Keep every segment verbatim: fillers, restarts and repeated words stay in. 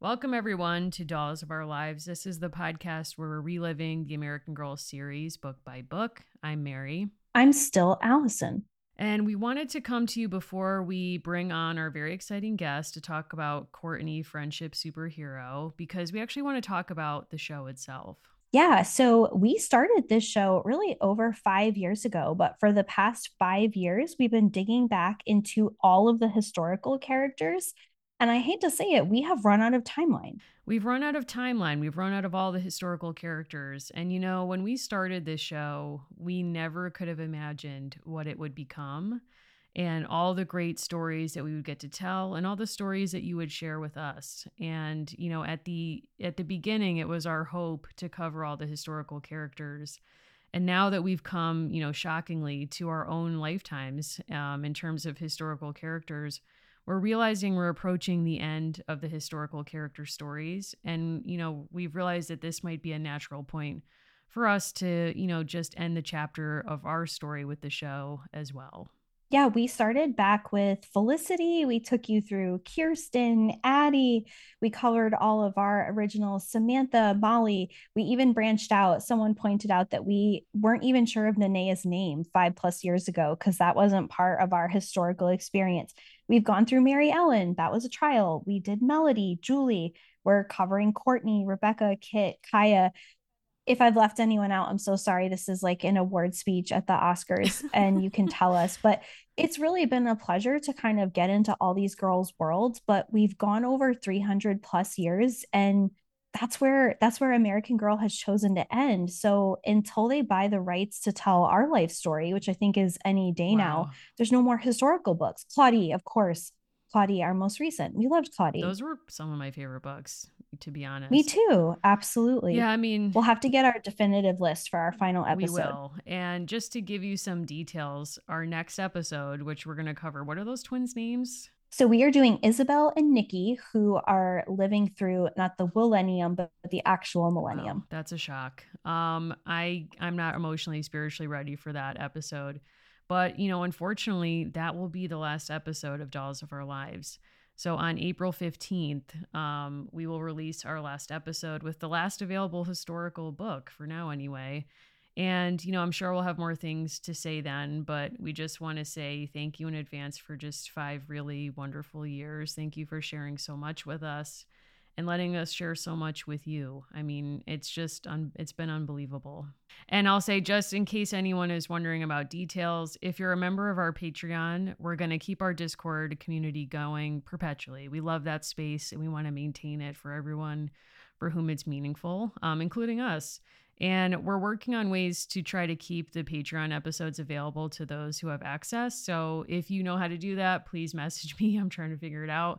Welcome, everyone, to Dolls of Our Lives. This is the podcast where we're reliving the American Girl series book by book. I'm Mary. I'm still Allison. And we wanted to come to you before we bring on our very exciting guest to talk about Courtney, Friendship Superhero, because we actually want to talk about the show itself. Yeah, so we started this show really over five years ago, but for the past five years, we've been digging back into all of the historical characters. And I hate to say it, we have run out of timeline. We've run out of timeline. We've run out of all the historical characters. And, you know, when we started this show, we never could have imagined what it would become and all the great stories that we would get to tell and all the stories that you would share with us. And, you know, at the at the beginning, it was our hope to cover all the historical characters. And now that we've come, you know, shockingly to our own lifetimes um, in terms of historical characters, we're realizing we're approaching the end of the historical character stories. And, you know, we've realized that this might be a natural point for us to, you know, just end the chapter of our story with the show as well. Yeah, we started back with Felicity. We took you through Kirsten, Addie. We covered all of our original Samantha, Molly. We even branched out. Someone pointed out that we weren't even sure of Nenea's name five plus years ago because that wasn't part of our historical experience. We've gone through Mary Ellen. That was a trial. We did Melody, Julie. We're covering Courtney, Rebecca, Kit, Kaya. If I've left anyone out, I'm so sorry. This is like an award speech at the Oscars, and you can tell us. But it's really been a pleasure to kind of get into all these girls' worlds. But we've gone over three hundred plus years, and that's where that's where American Girl has chosen to end. So until they buy the rights to tell our life story, which I think is any day Wow. now, there's no more historical books. Claudie, of course. Claudie, our most recent. We loved Claudie. Those were some of my favorite books, to be honest. Me too. Absolutely. Yeah, I mean, we'll have to get our definitive list for our final episode. We will. And just to give you some details, our next episode, which we're going to cover, what are those twins' names? So we are doing Isabel and Nikki, who are living through not the millennium, but the actual millennium. Wow, that's a shock. Um, I, I'm not emotionally, spiritually ready for that episode. But, you know, unfortunately, that will be the last episode of Dolls of Our Lives. So on April fifteenth, um, we will release our last episode with the last available historical book, for now anyway. And, you know, I'm sure we'll have more things to say then, but we just want to say thank you in advance for just five really wonderful years. Thank you for sharing so much with us and letting us share so much with you. I mean, it's just, un- it's been unbelievable. And I'll say, just in case anyone is wondering about details, if you're a member of our Patreon, we're going to keep our Discord community going perpetually. We love that space and we want to maintain it for everyone for whom it's meaningful, um, including us. And we're working on ways to try to keep the Patreon episodes available to those who have access. So if you know how to do that, please message me. I'm trying to figure it out.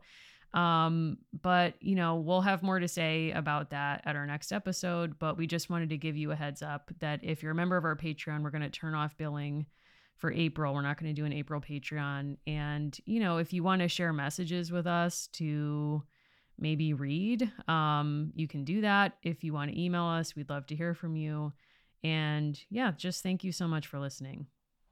Um, but, you know, we'll have more to say about that at our next episode, but we just wanted to give you a heads up that if you're a member of our Patreon, we're going to turn off billing for April. We're not going to do an April Patreon. And, you know, if you want to share messages with us to maybe read, um, you can do that. If you want to email us, we'd love to hear from you. And yeah, just thank you so much for listening.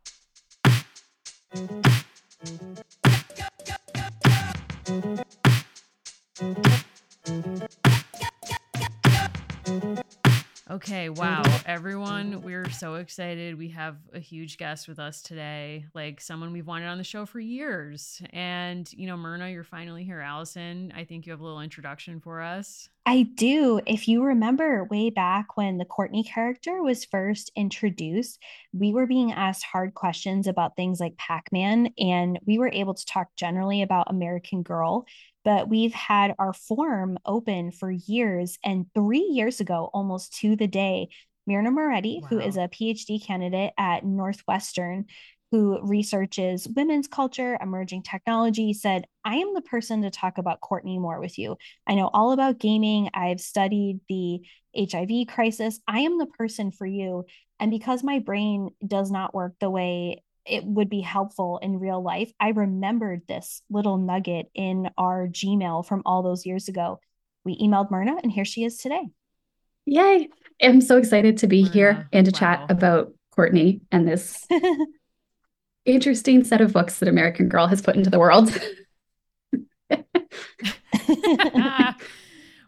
Okay, wow, everyone, we're so excited. We have a huge guest with us today, like someone we've wanted on the show for years. And, you know, Myrna, you're finally here. Allison, I think you have a little introduction for us. I do. If you remember way back when the Courtney character was first introduced, we were being asked hard questions about things like Pac-Man, and we were able to talk generally about American Girl. But we've had our forum open for years. And three years ago, almost to the day, Myrna Moretti, wow. who is a PhD candidate at Northwestern, who researches women's culture, emerging technology, said, I am the person to talk about Courtney more with you. I know all about gaming. I've studied the H I V crisis. I am the person for you. And because my brain does not work the way it would be helpful in real life, I remembered this little nugget in our Gmail from all those years ago. We emailed Myrna, and here she is today. Yay. I'm so excited to be Myrna. here and to wow. chat about Courtney and this interesting set of books that American Girl has put into the world.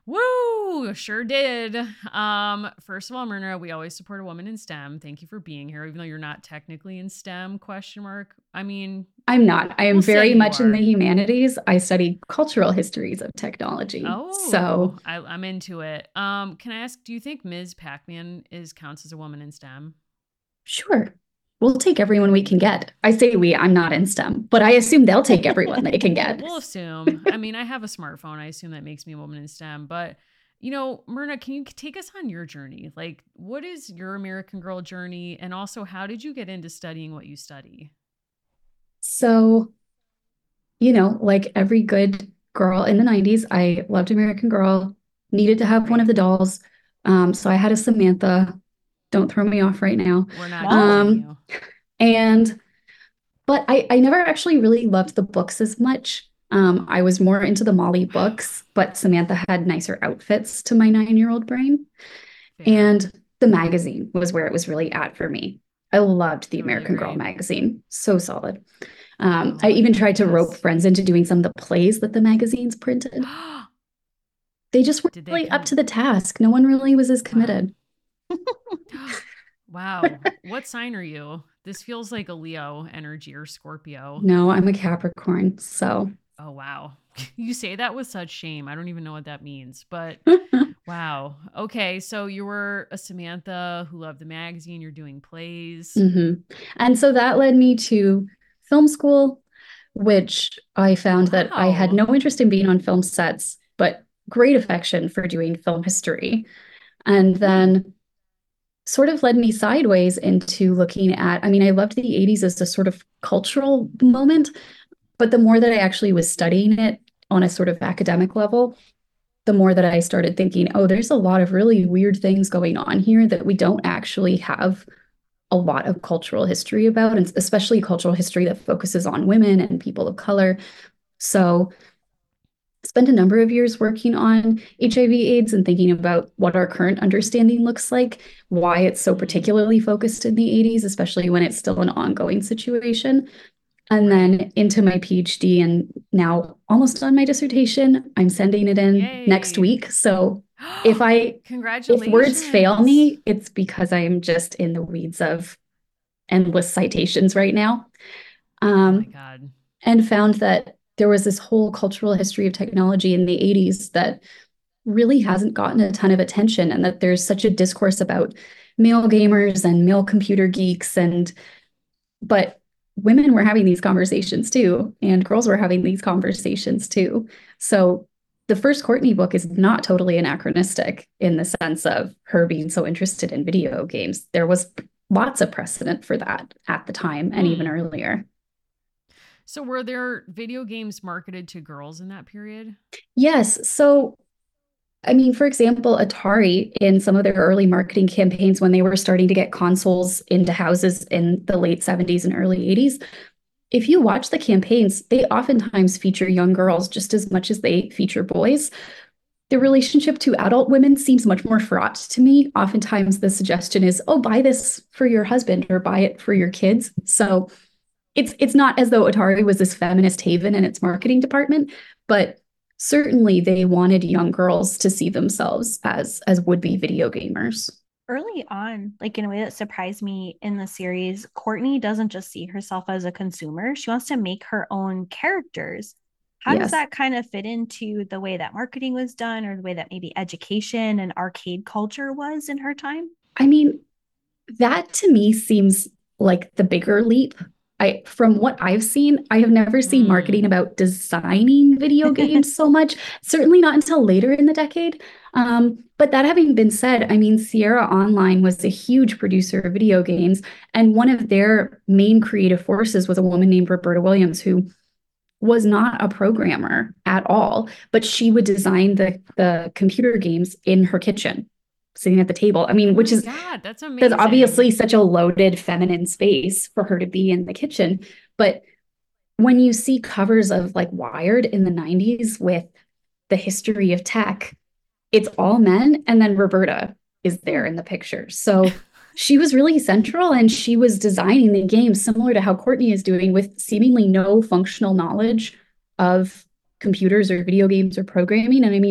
Woo! Sure did. Um, first of all, Myrna, we always support a woman in STEM. Thank you for being here, even though you're not technically in STEM, question mark. I mean, I'm not. I am we'll very much are. in the humanities. I study cultural histories of technology. Oh, so I, I'm into it. Um, can I ask, do you think Miz Pac-Man is counts as a woman in STEM? Sure. We'll take everyone we can get. I say we, I'm not in STEM, but I assume they'll take everyone they can get. We'll assume. I mean, I have a smartphone. I assume that makes me a woman in STEM. But, you know, Myrna, can you take us on your journey? Like, what is your American Girl journey? And also, how did you get into studying what you study? So, you know, like every good girl in the nineties, I loved American Girl, needed to have one of the dolls. Um, so I had a Samantha. Don't throw me off right now. We're not um, you. And, but I, I never actually really loved the books as much. Um, I was more into the Molly books, but Samantha had nicer outfits to my nine-year-old brain. Fair. And the magazine was where it was really at for me. I loved the American Girl magazine. So solid. Um, oh, I even tried to rope friends into doing some of the plays that the magazines printed. They just weren't really up to the task. No one really was as committed. Wow. Wow. What sign are you? This feels like a Leo energy or Scorpio. No, I'm a Capricorn. So. Oh, wow. You say that with such shame. I don't even know what that means, but wow. Okay. So you were a Samantha who loved the magazine. You're doing plays. Mm-hmm. And so that led me to film school, which I found wow. that I had no interest in being on film sets, but great affection for doing film history. And then sort of led me sideways into looking at, I mean, I loved the eighties as a sort of cultural moment, but the more that I actually was studying it on a sort of academic level, the more that I started thinking, oh, there's a lot of really weird things going on here that we don't actually have a lot of cultural history about, and especially cultural history that focuses on women and people of color. So spent a number of years working on H I V AIDS and thinking about what our current understanding looks like, why it's so particularly focused in the eighties, especially when it's still an ongoing situation. And then into my PhD, and now almost on my dissertation. I'm sending it in Yay. Next week. So if I, Congratulations. if words fail me, it's because I am just in the weeds of endless citations right now. Um, oh my God. And found that there was this whole cultural history of technology in the eighties that really hasn't gotten a ton of attention, and that there's such a discourse about male gamers and male computer geeks, and but women were having these conversations too, and girls were having these conversations too. So the first Courtney book is not totally anachronistic in the sense of her being so interested in video games. There was lots of precedent for that at the time and mm. even earlier. So were there video games marketed to girls in that period? Yes. So, I mean, for example, Atari, in some of their early marketing campaigns, when they were starting to get consoles into houses in the late seventies and early eighties, if you watch the campaigns, they oftentimes feature young girls just as much as they feature boys. The relationship to adult women seems much more fraught to me. Oftentimes the suggestion is, oh, buy this for your husband or buy it for your kids. So It's it's not as though Atari was this feminist haven in its marketing department, but certainly they wanted young girls to see themselves as as would-be video gamers. Early on, like in a way that surprised me in the series, Courtney doesn't just see herself as a consumer. She wants to make her own characters. How yes. does that kind of fit into the way that marketing was done, or the way that maybe education and arcade culture was in her time? I mean, that to me seems like the bigger leap. I, from what I've seen, I have never seen mm. marketing about designing video games so much, certainly not until later in the decade. Um, but that having been said, I mean, Sierra Online was a huge producer of video games, and one of their main creative forces was a woman named Roberta Williams, who was not a programmer at all, but she would design the, the computer games in her kitchen, sitting at the table. I mean, oh which is God, that's amazing. That's obviously such a loaded feminine space for her to be in the kitchen. But when you see covers of like Wired in the nineties with the history of tech, it's all men. And then Roberta is there in the picture. So she was really central, and she was designing the game similar to how Courtney is doing, with seemingly no functional knowledge of computers or video games or programming. And I mean,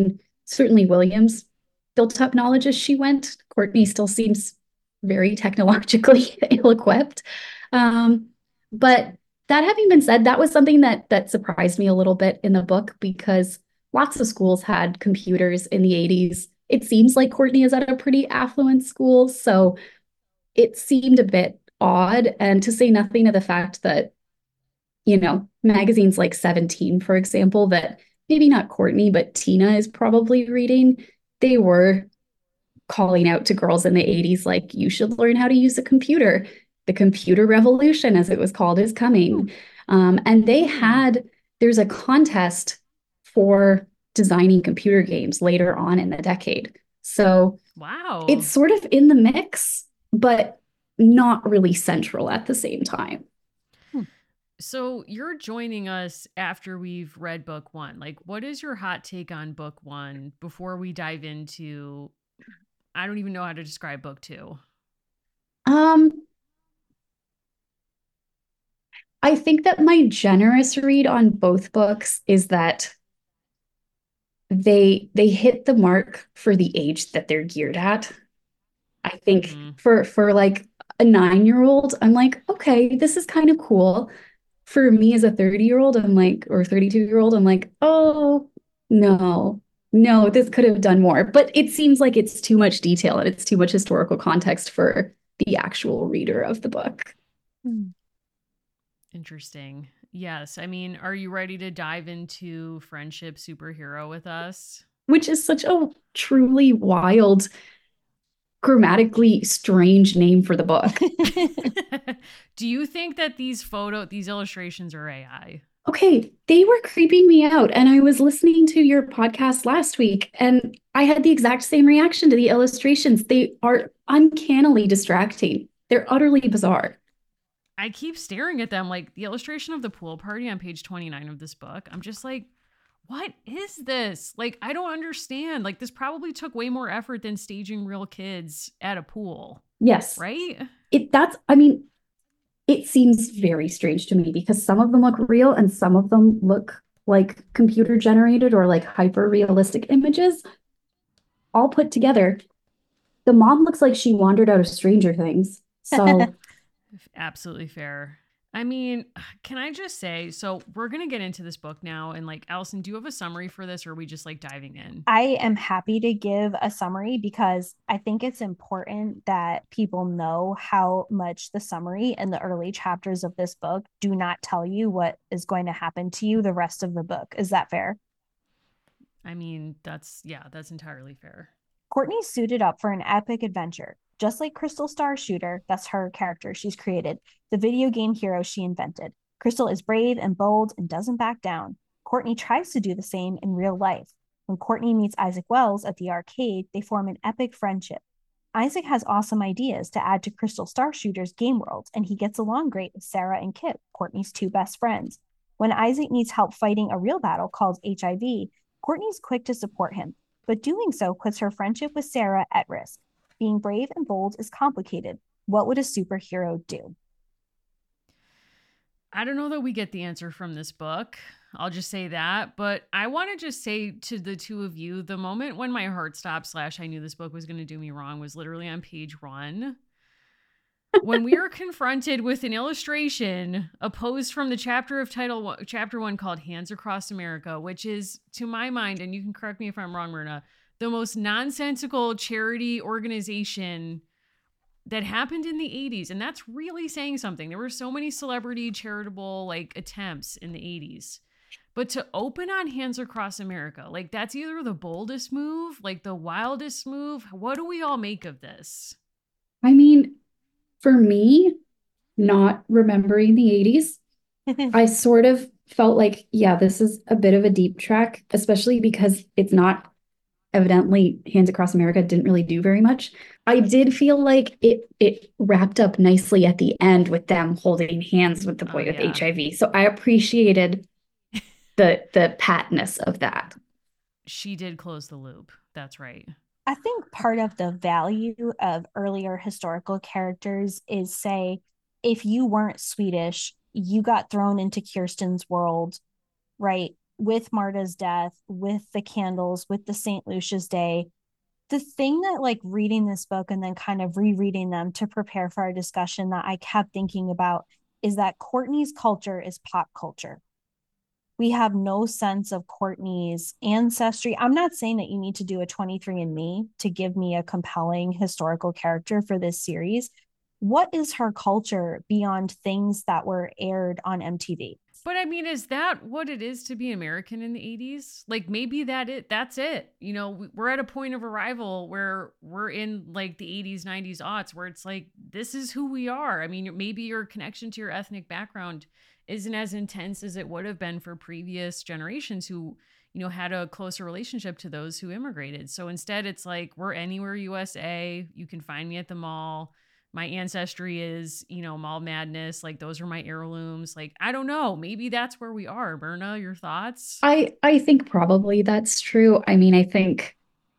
certainly Williams built up knowledge as she went. Courtney still seems very technologically ill-equipped. Um, but that having been said, that was something that that surprised me a little bit in the book because lots of schools had computers in the eighties. It seems like Courtney is at a pretty affluent school, so it seemed a bit odd. And to say nothing of the fact that, you know, magazines like seventeen, for example, that maybe not Courtney, but Tina is probably reading, they were calling out to girls in the eighties, like, you should learn how to use a computer. The computer revolution, as it was called, is coming. Um, and they had, there's a contest for designing computer games later on in the decade. So wow, it's sort of in the mix, but not really central at the same time. So you're joining us after we've read book one. Like, what is your hot take on book one before we dive into, I don't even know how to describe book two. Um, I think that my generous read on both books is that they they hit the mark for the age that they're geared at. I think mm-hmm. for for like a nine-year-old, I'm like, okay, this is kind of cool. For me as a thirty-year-old, I'm like, or thirty-two-year-old, I'm like, oh, no, no, this could have done more. But it seems like it's too much detail and it's too much historical context for the actual reader of the book. Interesting. Yes. I mean, are you ready to dive into Friendship Superhero with us? Which is such a truly wild, grammatically strange name for the book. Do you think that these photo, these illustrations are A I? Okay, they were creeping me out. And I was listening to your podcast last week and I had the exact same reaction to the illustrations. They are uncannily distracting. They're utterly bizarre. I keep staring at them, like the illustration of the pool party on page twenty-nine of this book. I'm just like, what is this? Like, I don't understand. Like, this probably took way more effort than staging real kids at a pool. Yes. Right? It that's, I mean, it seems very strange to me because some of them look real and some of them look like computer generated or like hyper realistic images all put together. The mom looks like she wandered out of Stranger Things. So absolutely fair. I mean, can I just say, so we're going to get into this book now. And like, Allison, do you have a summary for this or are we just like diving in? I am happy to give a summary because I think it's important that people know how much the summary and the early chapters of this book do not tell you what is going to happen to you the rest of the book. Is that fair? I mean, that's, yeah, that's entirely fair. Courtney suited up for an epic adventure. Just like Crystal Starshooter, that's her character she's created, the video game hero she invented. Crystal is brave and bold and doesn't back down. Courtney tries to do the same in real life. When Courtney meets Isaac Wells at the arcade, they form an epic friendship. Isaac has awesome ideas to add to Crystal Starshooter's game world, and he gets along great with Sarah and Kip, Courtney's two best friends. When Isaac needs help fighting a real battle called H I V, Courtney's quick to support him, but doing so puts her friendship with Sarah at risk. Being brave and bold is complicated. What would a superhero do? I don't know that we get the answer from this book. I'll just say that. But I want to just say to the two of you, the moment when my heart stopped slash I knew this book was going to do me wrong was literally on page one. When we were confronted with an illustration, a pose from the chapter of title one, chapter one called Hands Across America, which is, to my mind, and you can correct me if I'm wrong, Myrna, the most nonsensical charity organization that happened in the eighties. And that's really saying something. There were so many celebrity charitable like attempts in the eighties. But to open on Hands Across America, like that's either the boldest move, like the wildest move. What do we all make of this? I mean, for me, not remembering the eighties, I sort of felt like, yeah, this is a bit of a deep track, especially because it's not evidently Hands Across America didn't really do very much. I did feel like it it wrapped up nicely at the end with them holding hands with the boy oh, with yeah. H I V. So I appreciated the the patness of that. She did close the loop. That's right. I think part of the value of earlier historical characters is, say, if you weren't Swedish, you got thrown into Kirsten's world, right? with Marta's death, with the candles, with the Saint Lucia's Day, the thing that like reading this book and then kind of rereading them to prepare for our discussion that I kept thinking about is that Courtney's culture is pop culture. We have no sense of Courtney's ancestry. I'm not saying that you need to do a twenty-three and me to give me a compelling historical character for this series. What is her culture beyond things that were aired on M T V? But I mean, is that what it is to be American in the eighties? Like maybe that it that's it. You know, we're at a point of arrival where we're in like the eighties, nineties, aughts, where it's like, this is who we are. I mean, maybe your connection to your ethnic background isn't as intense as it would have been for previous generations who, you know, had a closer relationship to those who immigrated. So instead, it's like, we're anywhere U S A. You can find me at the mall. My ancestry is, you know, mall madness. Like, those are my heirlooms. Like, I don't know. Maybe that's where we are. Myrna, your thoughts? I I think probably that's true. I mean, I think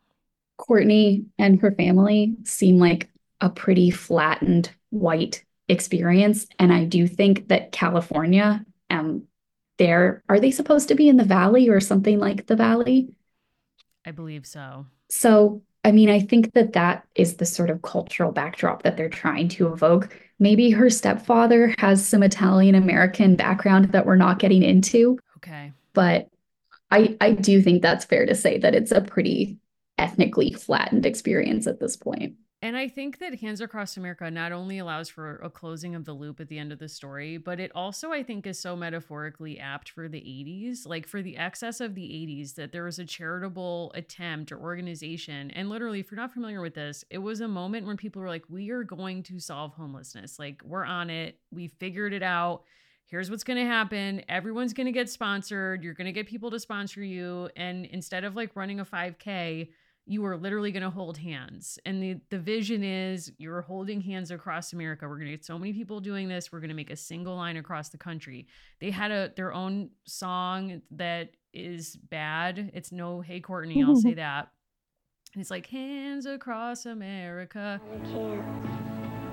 Courtney and her family seem like a pretty flattened white experience. And I do think that California, um, there, are they supposed to be in the valley or something like the valley? I believe so. So, I mean, I think that that is the sort of cultural backdrop that they're trying to evoke. Maybe her stepfather has some Italian American background that we're not getting into. Okay. But I I do think that's fair to say that it's a pretty ethnically flattened experience at this point. And I think that Hands Across America not only allows for a closing of the loop at the end of the story, but it also, I think, is so metaphorically apt for the eighties, like for the excess of the eighties, that there was a charitable attempt or organization. And literally, if you're not familiar with this, it was a moment when people were like, we are going to solve homelessness. Like, we're on it. We figured it out. Here's what's going to happen. Everyone's going to get sponsored. You're going to get people to sponsor you. And instead of like running a five K, you are literally going to hold hands. And the, the vision is you're holding hands across America. We're going to get so many people doing this. We're going to make a single line across the country. They had a their own song that is bad. It's no Hey Courtney, I'll say that. And it's like, hands across America. I can't.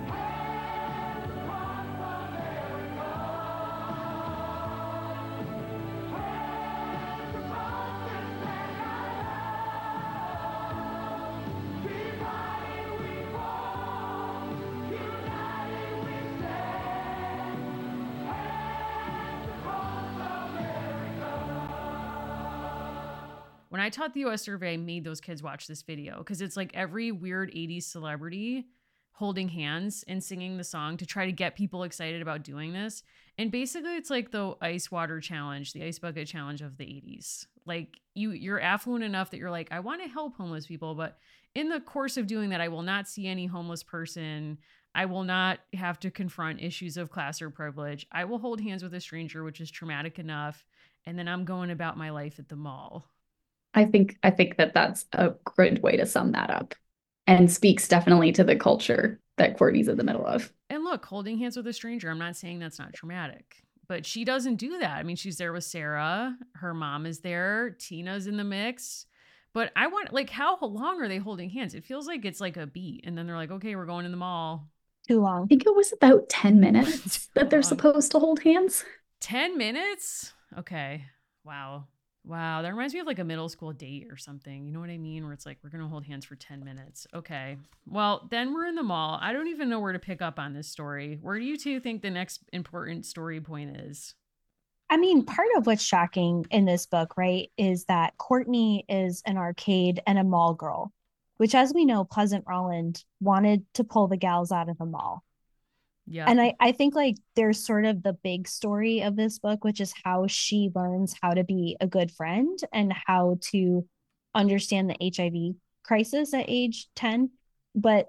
When I taught the U S survey, I made those kids watch this video because it's like every weird eighties celebrity holding hands and singing the song to try to get people excited about doing this. And basically it's like the ice water challenge, the ice bucket challenge of the eighties. Like you, you're affluent enough that you're like, I want to help homeless people, but in the course of doing that, I will not see any homeless person. I will not have to confront issues of class or privilege. I will hold hands with a stranger, which is traumatic enough. And then I'm going about my life at the mall. I think I think that that's a good way to sum that up and speaks definitely to the culture that Courtney's in the middle of. And look, holding hands with a stranger, I'm not saying that's not traumatic, but she doesn't do that. I mean, she's there with Sarah. Her mom is there. Tina's in the mix. But I want, like, how long are they holding hands? It feels like it's like a beat. And then they're like, okay, we're going in the mall. Too long. I think it was about ten minutes that they're long. supposed to hold hands. ten minutes? Okay. Wow. Wow, that reminds me of like a middle school date or something. You know what I mean? Where it's like, we're going to hold hands for ten minutes. Okay. Well, then we're in the mall. I don't even know where to pick up on this story. Where do you two think the next important story point is? I mean, part of what's shocking in this book, right, is that Courtney is an arcade and a mall girl, which, as we know, Pleasant Rowland wanted to pull the gals out of the mall. Yeah. And I, I think like there's sort of the big story of this book, which is how she learns how to be a good friend and how to understand the H I V crisis at age ten. But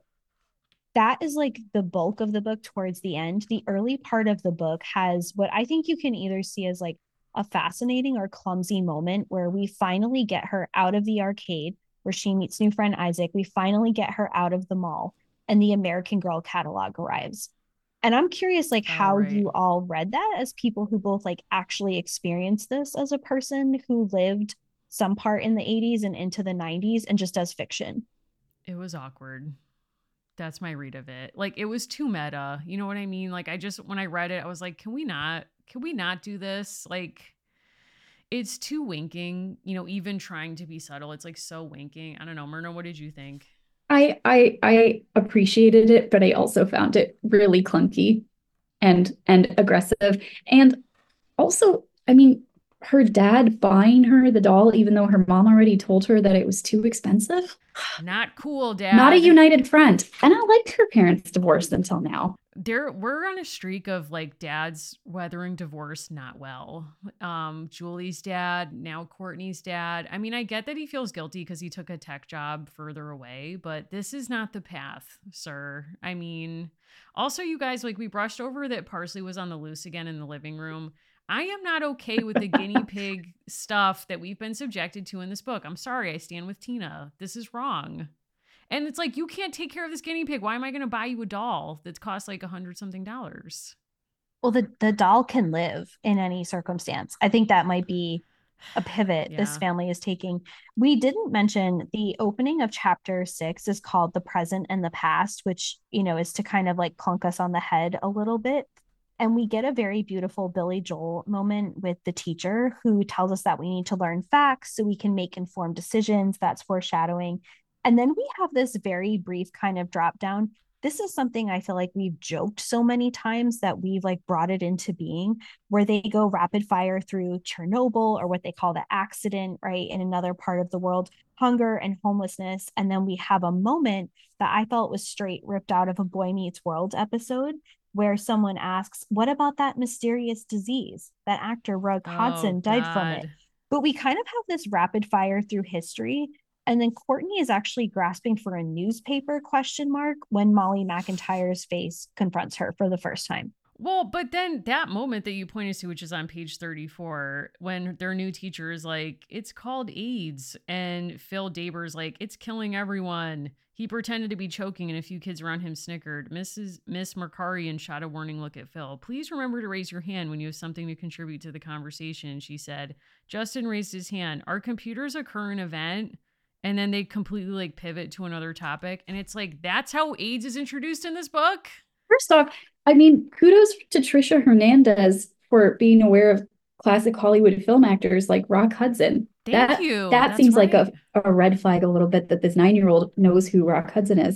that is like the bulk of the book towards the end. The early part of the book has what I think you can either see as like a fascinating or clumsy moment where we finally get her out of the arcade where she meets new friend Isaac. We finally get her out of the mall and the American Girl catalog arrives. And I'm curious, like, how right. you all read that as people who both, like, actually experienced this as a person who lived some part in the eighties and into the nineties and just as fiction. It was awkward. That's my read of it. Like, it was too meta. You know what I mean? Like, I just, when I read it, I was like, can we not, can we not do this? Like, It's too winking, you know, even trying to be subtle. It's like so winking. I don't know. Myrna, what did you think? I I I appreciated it, but I also found it really clunky and and aggressive. And also, I mean, her dad buying her the doll, even though her mom already told her that it was too expensive. Not cool, Dad. Not a united front. And I liked her parents' divorce until now. There, we're on a streak of like dads weathering divorce not well. Um, Julie's dad, now Courtney's dad. I mean, I get that he feels guilty because he took a tech job further away, but this is not the path, sir. I mean, also, you guys, like we brushed over that Parsley was on the loose again in the living room. I am not okay with the guinea pig stuff that we've been subjected to in this book. I'm sorry, I stand with Tina. This is wrong. And it's like, you can't take care of this guinea pig. Why am I going to buy you a doll that's cost like a hundred something dollars? Well, the, the doll can live in any circumstance. I think that might be a pivot Yeah. this family is taking. We didn't mention the opening of chapter six is called The Present and the Past, which, you know, is to kind of like clunk us on the head a little bit. And we get a very beautiful Billy Joel moment with the teacher who tells us that we need to learn facts so we can make informed decisions. That's foreshadowing. And then we have this very brief kind of drop down. This is something I feel like we've joked so many times that we've like brought it into being, where they go rapid fire through Chernobyl, or what they call the accident, right, in another part of the world, hunger and homelessness. And then we have a moment that I felt was straight ripped out of a Boy Meets World episode, where someone asks, what about that mysterious disease? That actor Rock Hudson Oh, died from it. God. But we kind of have this rapid fire through history. And then Courtney is actually grasping for a newspaper question mark when Molly McIntyre's face confronts her for the first time. Well, but then that moment that you pointed to, which is on page thirty-four, when their new teacher is like, it's called AIDS. And Phil Daber's like, it's killing everyone. He pretended to be choking and a few kids around him snickered. Missus Miss Mercarian shot a warning look at Phil. Please remember to raise your hand when you have something to contribute to the conversation, she said. Justin raised his hand. Are computers a current event? And then they completely like pivot to another topic. And it's like, that's how AIDS is introduced in this book? First off, I mean, kudos to Trisha Hernandez for being aware of classic Hollywood film actors like Rock Hudson. Thank that, you. That That's seems right. like a, a red flag a little bit that this nine-year-old knows who Rock Hudson is.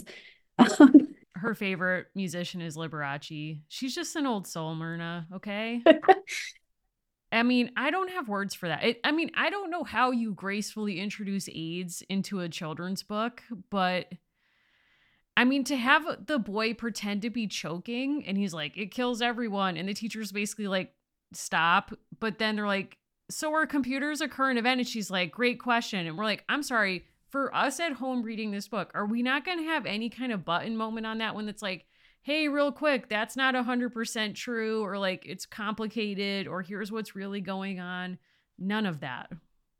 Her favorite musician is Liberace. She's just an old soul, Myrna, okay? I mean, I don't have words for that. It, I mean, I don't know how you gracefully introduce AIDS into a children's book, but I mean, to have the boy pretend to be choking and he's like, it kills everyone. And the teacher's basically like, stop. But then they're like, so are computers a current event? And she's like, great question. And we're like, I'm sorry, for us at home reading this book, are we not going to have any kind of button moment on that when it's like, hey, real quick, that's not one hundred percent true, or like it's complicated, or here's what's really going on? None of that.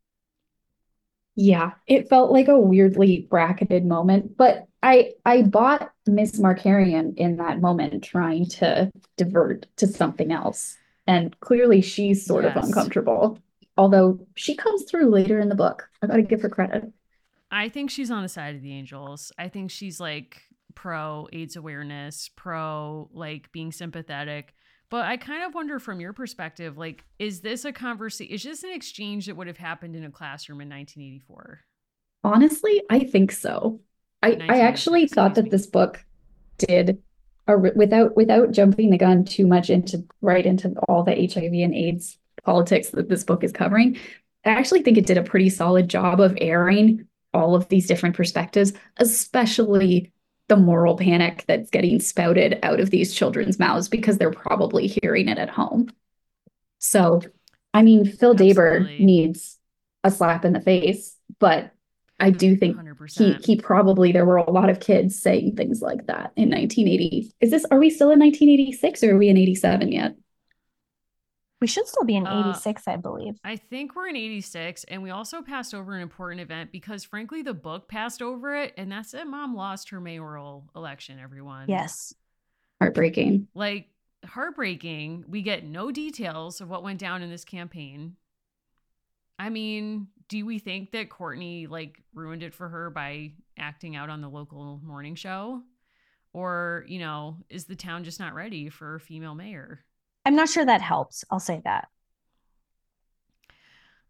Yeah, it felt like a weirdly bracketed moment, but I I bought Miss Markarian in that moment trying to divert to something else. And clearly she's sort Yes. of uncomfortable, although she comes through later in the book. I gotta give her credit. I think she's on the side of the angels. I think she's like pro AIDS awareness, pro like being sympathetic. But I kind of wonder from your perspective, like, is this a conversation? Is this an exchange that would have happened in a classroom in nineteen eighty-four? Honestly, I think so. I, I actually thought that this book did a, without without jumping the gun too much into right into all the H I V and AIDS politics that this book is covering. I actually think it did a pretty solid job of airing all of these different perspectives, especially the moral panic that's getting spouted out of these children's mouths because they're probably hearing it at home. So, I mean, Phil Daber needs a slap in the face, but I do think one hundred percent. he he probably, there were a lot of kids saying things like that in nineteen eighty. Is this, are we still in nineteen eighty-six or are we in eighty-seven yet? We should still be in Uh, eighty-six, I believe. I think we're in eighty-six, and we also passed over an important event because, frankly, the book passed over it, and that's that Mom lost her mayoral election, everyone. Yes. Heartbreaking. Like, heartbreaking. We get no details of what went down in this campaign. I mean, do we think that Courtney, like, ruined it for her by acting out on the local morning show? Or, you know, is the town just not ready for a female mayor? I'm not sure that helps. I'll say that.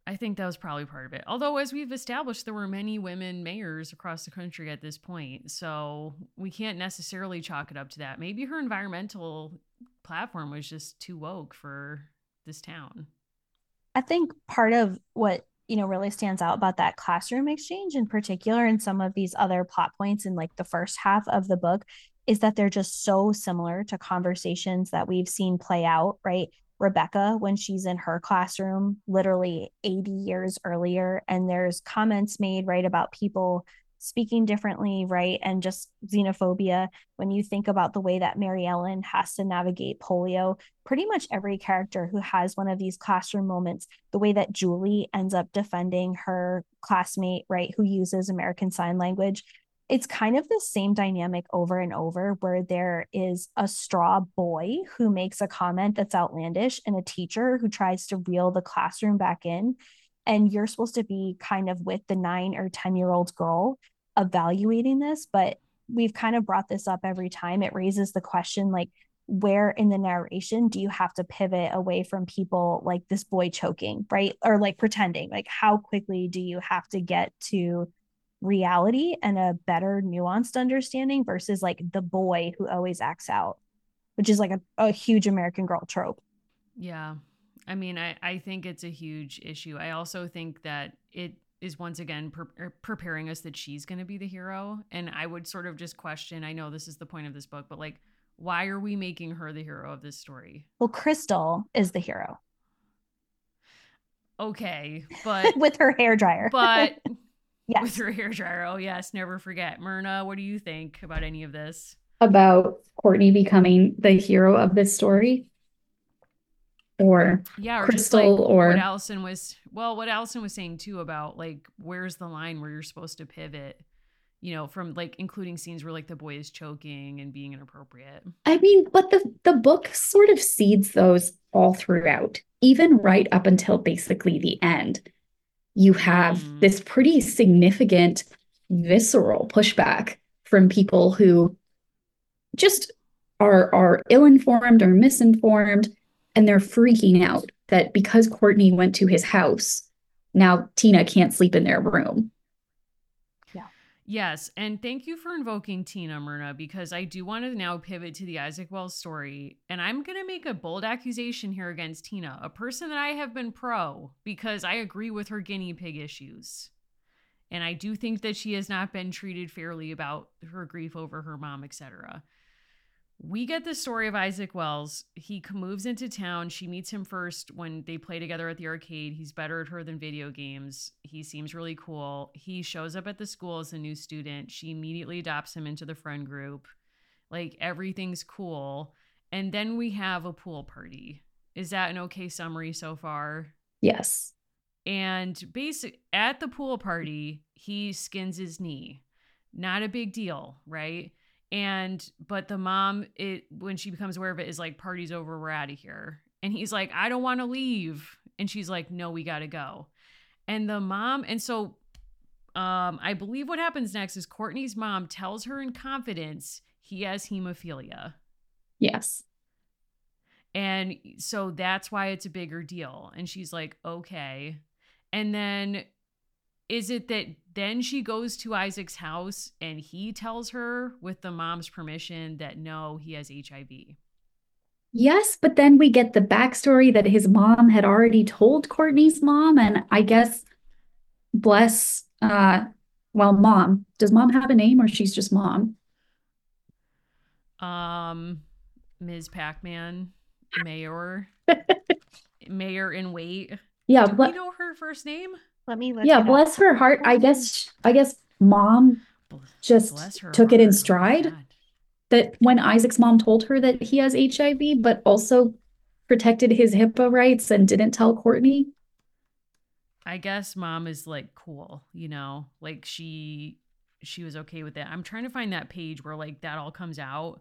I think that was probably part of it. Although, as we've established, there were many women mayors across the country at this point. So we can't necessarily chalk it up to that. Maybe her environmental platform was just too woke for this town. I think part of what, you know, really stands out about that classroom exchange in particular and some of these other plot points in like the first half of the book is that they're just so similar to conversations that we've seen play out, right? Rebecca, when she's in her classroom, literally eighty years earlier, and there's comments made, right, about people speaking differently, right? And just xenophobia. When you think about the way that Mary Ellen has to navigate polio, pretty much every character who has one of these classroom moments, the way that Julie ends up defending her classmate, right, who uses American Sign Language, it's kind of the same dynamic over and over where there is a straw boy who makes a comment that's outlandish and a teacher who tries to reel the classroom back in. And you're supposed to be kind of with the nine or ten year old girl evaluating this, but we've kind of brought this up every time. It raises the question, like, where in the narration do you have to pivot away from people like this boy choking, right? Or like pretending, like how quickly do you have to get to reality and a better nuanced understanding versus like the boy who always acts out, which is like a, a huge American Girl trope. Yeah. I mean, I, I think it's a huge issue. I also think that it is once again pre- preparing us that she's going to be the hero. And I would sort of just question, I know this is the point of this book, but like, why are we making her the hero of this story? Well, Crystal is the hero. Okay, but with her hair dryer. But yes. With her hair dryer. Oh yes, never forget. Myrna, what do you think about any of this? About Courtney becoming the hero of this story? Or yeah, or Crystal, just like or what Allison was well, what Allison was saying too about like where's the line where you're supposed to pivot, you know, from like including scenes where like the boy is choking and being inappropriate. I mean, but the the book sort of seeds those all throughout, even right up until basically the end. You have mm. this pretty significant visceral pushback from people who just are are ill-informed or misinformed. And they're freaking out that because Courtney went to his house, now Tina can't sleep in their room. Yeah. Yes. And thank you for invoking Tina, Myrna, because I do want to now pivot to the Isaac Wells story. And I'm going to make a bold accusation here against Tina, a person that I have been pro because I agree with her guinea pig issues. And I do think that she has not been treated fairly about her grief over her mom, et cetera. We get the story of Isaac Wells. He moves into town. She meets him first when they play together at the arcade. He's better at her than video games. He seems really cool. He shows up at the school as a new student. She immediately adopts him into the friend group. Like, everything's cool. And then we have a pool party. Is that an okay summary so far? Yes. And basic at the pool party, he skins his knee. Not a big deal, right? And, but the mom, it when she becomes aware of it, is like, party's over, we're out of here. And he's like, I don't want to leave. And she's like, no, we got to go. And the mom, and so um, I believe what happens next is Courtney's mom tells her in confidence he has hemophilia. Yes. And so that's why it's a bigger deal. And she's like, okay. And then is it that then she goes to Isaac's house and he tells her with the mom's permission that no, he has H I V? Yes, but then we get the backstory that his mom had already told Courtney's mom. And I guess, bless, uh, well, mom. Does mom have a name or she's just mom? Um, Miz Pac-Man, Mayor, Mayor in wait. Yeah. Do we know her first name? Let me look yeah, bless her heart. I guess I guess mom just took it in stride oh that when Isaac's mom told her that he has H I V, but also protected his HIPAA rights and didn't tell Courtney. I guess mom is like cool, you know, like she she was okay with it. I'm trying to find that page where like that all comes out.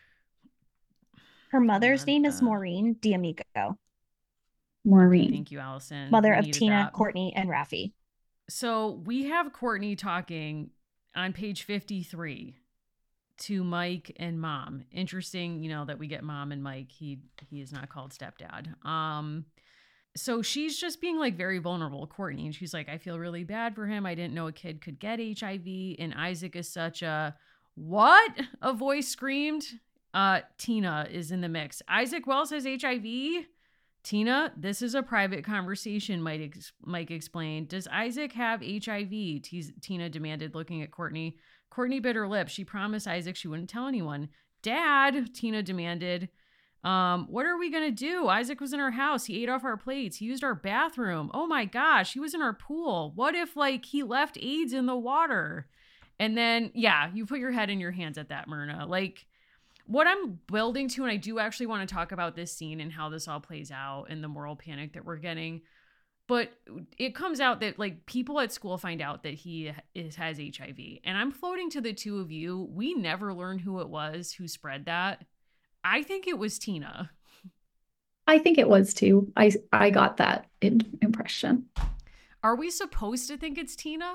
Her mother's name is Maureen D'Amico. Maureen. Thank you, Allison. Mother of Tina, that. Courtney, and Raffi. So we have Courtney talking on page fifty-three to Mike and mom. Interesting, you know, that we get mom and Mike. He he is not called stepdad. Um, So she's just being like very vulnerable, Courtney. And she's like, I feel really bad for him. I didn't know a kid could get H I V. And Isaac is such a, what? A voice screamed. Uh, Tina is in the mix. Isaac Wells has H I V? Tina, this is a private conversation, Mike, ex- Mike explained. Does Isaac have H I V? T- Tina demanded, looking at Courtney. Courtney bit her lip. She promised Isaac she wouldn't tell anyone. Dad, Tina demanded. Um, what are we going to do? Isaac was in our house. He ate off our plates. He used our bathroom. Oh my gosh, he was in our pool. What if like he left AIDS in the water? And then, yeah, you put your head in your hands at that, Myrna. Like what I'm building to, and I do actually want to talk about this scene and how this all plays out and the moral panic that we're getting. But it comes out that like people at school find out that he is, has H I V. And I'm floating to the two of you. We never learned who it was who spread that. I think it was Tina. I think it was too. I I got that in- impression. Are we supposed to think it's Tina?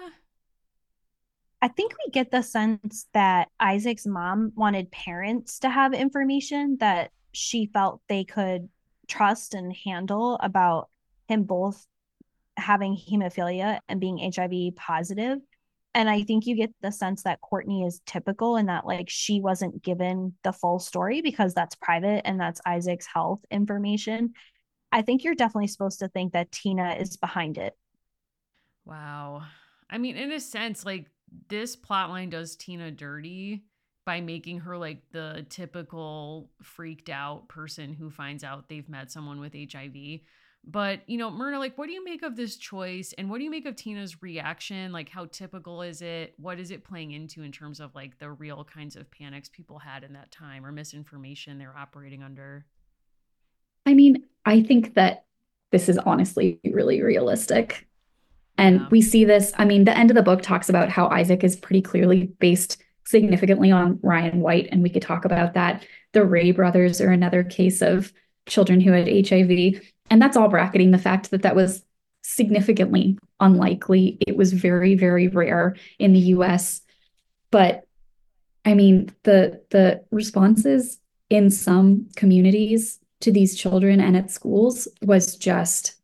I think we get the sense that Isaac's mom wanted parents to have information that she felt they could trust and handle about him both having hemophilia and being H I V positive. And I think you get the sense that Courtney is typical in that like she wasn't given the full story because that's private and that's Isaac's health information. I think you're definitely supposed to think that Tina is behind it. Wow. I mean, in a sense, like this plotline does Tina dirty by making her like the typical freaked out person who finds out they've met someone with H I V. But, you know, Myrna, like, what do you make of this choice? And what do you make of Tina's reaction? Like, how typical is it? What is it playing into in terms of, like, the real kinds of panics people had in that time or misinformation they're operating under? I mean, I think that this is honestly really realistic. And Yeah. we see this. I mean, the end of the book talks about how Isaac is pretty clearly based significantly on Ryan White. And we could talk about that. The Ray brothers are another case of children who had H I V. And that's all bracketing the fact that that was significantly unlikely. It was very, very rare in the U S. But I mean, the the responses in some communities to these children and at schools was just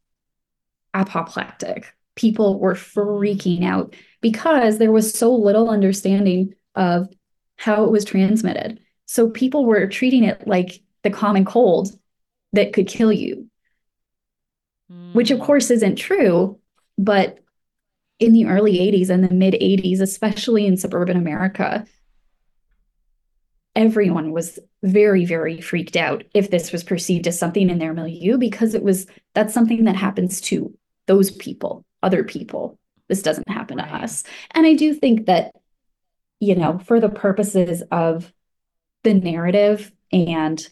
apoplectic. People were freaking out because there was so little understanding of how it was transmitted. So people were treating it like the common cold that could kill you, mm. which of course isn't true. But in the early eighties and the mid eighties, especially in suburban America, everyone was very, very freaked out if this was perceived as something in their milieu, because it was, that's something that happens to those people, other people. This doesn't happen right. to us. And I do think that, you know, for the purposes of the narrative and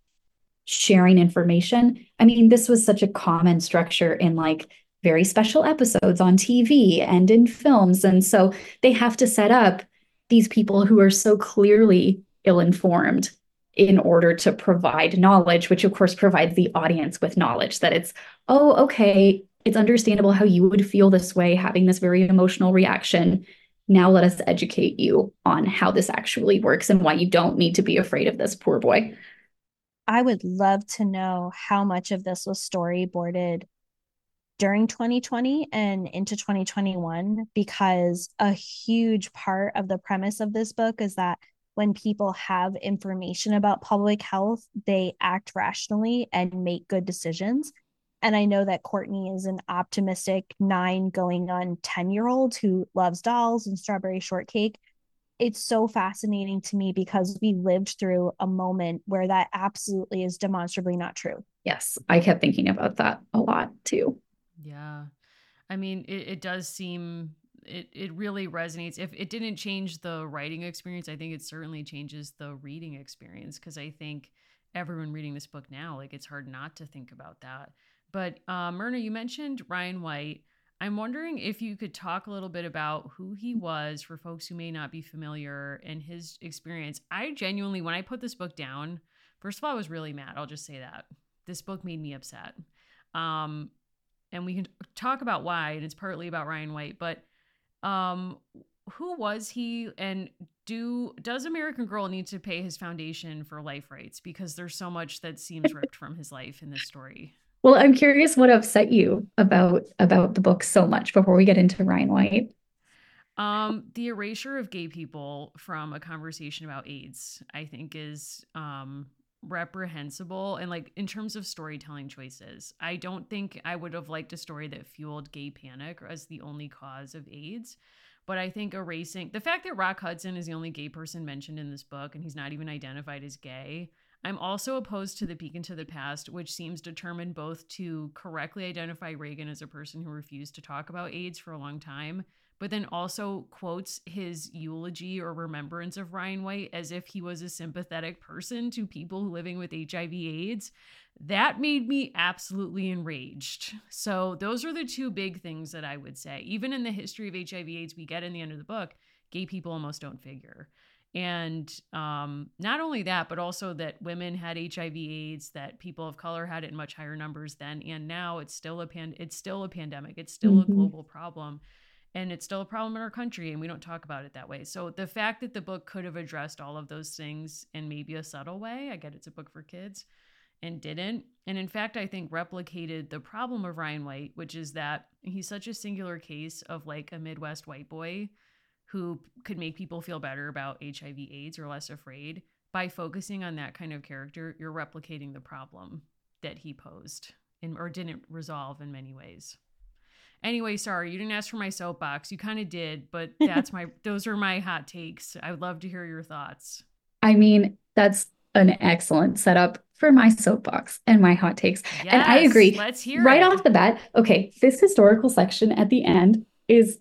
sharing information, I mean, this was such a common structure in like very special episodes on T V and in films. And so they have to set up these people who are so clearly ill-informed in order to provide knowledge, which of course provides the audience with knowledge that it's, oh, okay, it's understandable how you would feel this way, having this very emotional reaction. Now let us educate you on how this actually works and why you don't need to be afraid of this poor boy. I would love to know how much of this was storyboarded during twenty twenty and into twenty twenty-one, because a huge part of the premise of this book is that when people have information about public health, they act rationally and make good decisions. And I know that Courtney is an optimistic nine going on ten year old who loves dolls and strawberry shortcake. It's so fascinating to me because we lived through a moment where that absolutely is demonstrably not true. Yes, I kept thinking about that a lot too. Yeah. I mean, it, it does seem, it, it really resonates. If it didn't change the writing experience, I think it certainly changes the reading experience, because I think everyone reading this book now, like, it's hard not to think about that. But uh, Myrna, you mentioned Ryan White. I'm wondering if you could talk a little bit about who he was for folks who may not be familiar and his experience. I genuinely, when I put this book down, first of all, I was really mad. I'll just say that. This book made me upset. Um, and we can talk about why, and it's partly about Ryan White, but um, who was he, and do does American Girl need to pay his foundation for life rights? Because there's so much that seems ripped from his life in this story. Well, I'm curious what upset you about about the book so much before we get into Ryan White. Um, the erasure of gay people from a conversation about AIDS, I think, is um reprehensible. And like in terms of storytelling choices, I don't think I would have liked a story that fueled gay panic as the only cause of AIDS. But I think erasing the fact that Rock Hudson is the only gay person mentioned in this book and he's not even identified as gay. I'm also opposed to the peek into the past, which seems determined both to correctly identify Reagan as a person who refused to talk about AIDS for a long time, but then also quotes his eulogy or remembrance of Ryan White as if he was a sympathetic person to people living with H I V AIDS. That made me absolutely enraged. So those are the two big things that I would say. Even in the history of H I V AIDS we get in the end of the book, gay people almost don't figure. And um, not only that, but also that women had H I V AIDS, that people of color had it in much higher numbers then and now. It's still a pan- it's still a pandemic. It's still mm-hmm. a global problem. And it's still a problem in our country, and we don't talk about it that way. So the fact that the book could have addressed all of those things in maybe a subtle way, I get it's a book for kids, and didn't. And in fact, I think replicated the problem of Ryan White, which is that he's such a singular case of like a Midwest white boy who could make people feel better about H I V AIDS or less afraid. By focusing on that kind of character, you're replicating the problem that he posed in, or didn't resolve in many ways. Anyway, sorry, you didn't ask for my soapbox. You kind of did, but that's my, those are my hot takes. I would love to hear your thoughts. I mean, that's an excellent setup for my soapbox and my hot takes. Yes, and I agree. Let's hear right it. off the bat. Okay, this historical section at the end is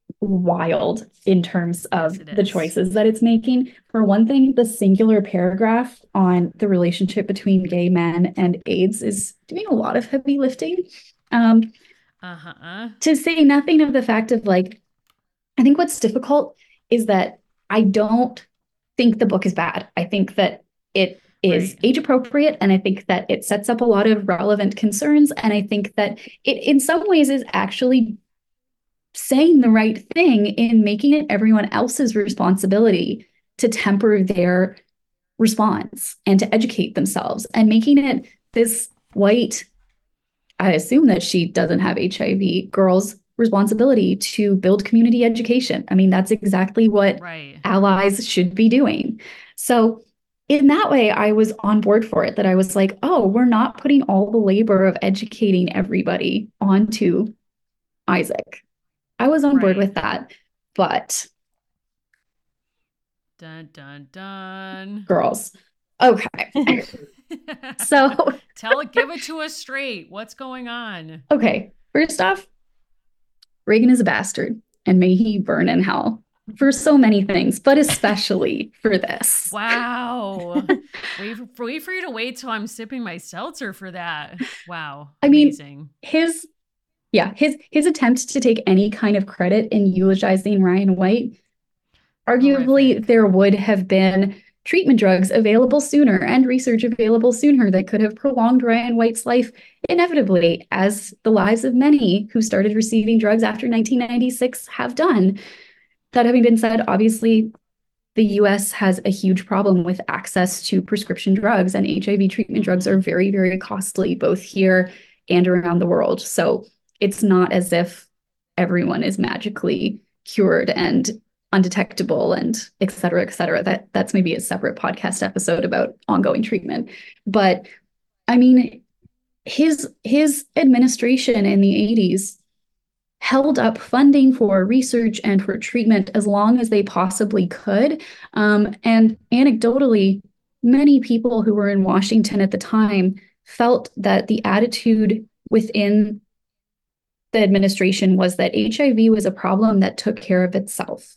wild in terms of yes, the is. choices that it's making. For one thing, the singular paragraph on the relationship between gay men and AIDS is doing a lot of heavy lifting. Um, Uh-huh. To say nothing of the fact of like, I think what's difficult is that I don't think the book is bad. I think that it is right. age appropriate. And I think that it sets up a lot of relevant concerns. And I think that it in some ways is actually saying the right thing in making it everyone else's responsibility to temper their response and to educate themselves and making it this white, I assume that she doesn't have H I V, girl's responsibility to build community education. I mean, that's exactly what right. allies should be doing. So in that way, I was on board for it, that I was like, oh, we're not putting all the labor of educating everybody onto Isaac. I was on right. board with that, but dun, dun, dun. Girls. Okay. So tell it, give it to us straight. What's going on? Okay. First off, Reagan is a bastard, and may he burn in hell for so many things, but especially for this. Wow. wait, for, wait for you to wait till I'm sipping my seltzer for that. Wow. I Amazing. mean, his yeah, his his attempt to take any kind of credit in eulogizing Ryan White, arguably Horrific. There would have been treatment drugs available sooner and research available sooner that could have prolonged Ryan White's life inevitably, as the lives of many who started receiving drugs after nineteen ninety-six have done. That having been said, obviously, the U S has a huge problem with access to prescription drugs, and H I V treatment drugs are very, very costly, both here and around the world. So it's not as if everyone is magically cured and undetectable and et cetera, et cetera. That, that's maybe a separate podcast episode about ongoing treatment. But I mean, his, his administration in the eighties held up funding for research and for treatment as long as they possibly could. Um, and anecdotally, many people who were in Washington at the time felt that the attitude within the administration was that H I V was a problem that took care of itself.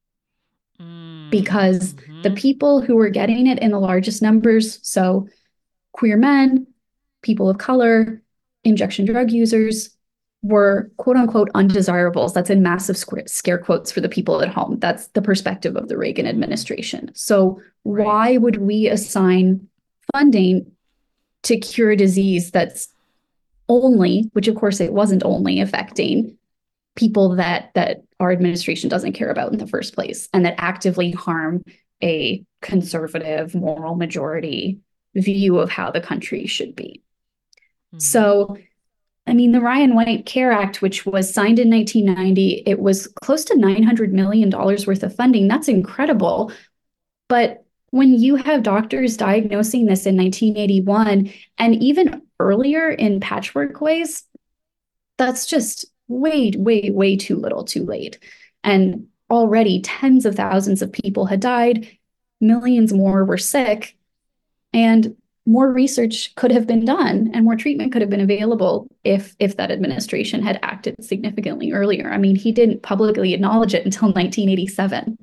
Because mm-hmm. the people who were getting it in the largest numbers, so queer men, people of color, injection drug users, were quote unquote undesirables. That's in massive square, scare quotes for the people at home. That's the perspective of the Reagan administration. So right. why would we assign funding to cure a disease that's only, which of course it wasn't only, affecting people that that our administration doesn't care about in the first place, and that actively harm a conservative moral majority view of how the country should be. Hmm. So, I mean, the Ryan White Care Act, which was signed in nineteen ninety, it was close to nine hundred million dollars worth of funding. That's incredible. But when you have doctors diagnosing this in nineteen eighty-one and even earlier in patchwork ways, that's just way, way, way too little too late. And already tens of thousands of people had died, millions more were sick, and more research could have been done and more treatment could have been available if if that administration had acted significantly earlier. I mean, he didn't publicly acknowledge it until nineteen eighty-seven,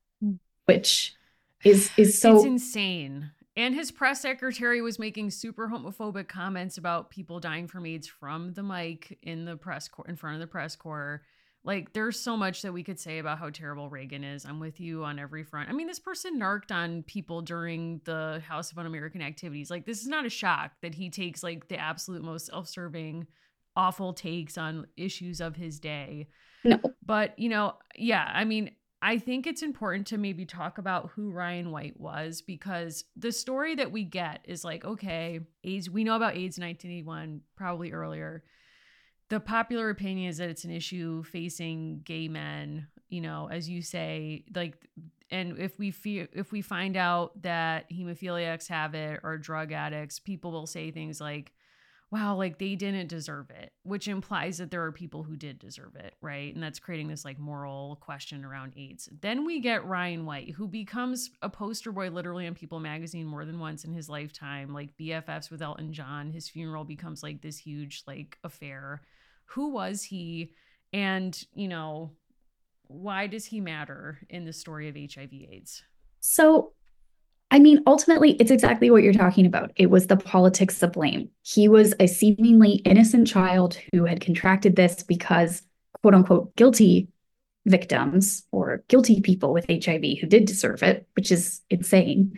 which is is so It's insane. And his press secretary was making super homophobic comments about people dying from AIDS from the mic in the press corps, in front of the press corps. Like, there's so much that we could say about how terrible Reagan is. I'm with you on every front. I mean, this person narked on people during the House of Un-American Activities. Like, this is not a shock that he takes like the absolute most self-serving, awful takes on issues of his day. no. But, you know, yeah, I mean, I think it's important to maybe talk about who Ryan White was, because the story that we get is like, okay, AIDS, we know about AIDS in nineteen eighty-one, probably earlier. The popular opinion is that it's an issue facing gay men, you know, as you say, like, and if we feel, if we find out that hemophiliacs have it or drug addicts, people will say things like, wow, like they didn't deserve it, which implies that there are people who did deserve it, right? And that's creating this like moral question around AIDS. Then we get Ryan White, who becomes a poster boy literally on People magazine more than once in his lifetime, like B F Fs with Elton John. His funeral becomes like this huge like affair. Who was he? And, you know, why does he matter in the story of H I V AIDS? So, I mean, ultimately, it's exactly what you're talking about. It was the politics of blame. He was a seemingly innocent child who had contracted this because, quote unquote, guilty victims or guilty people with H I V who did deserve it, which is insane,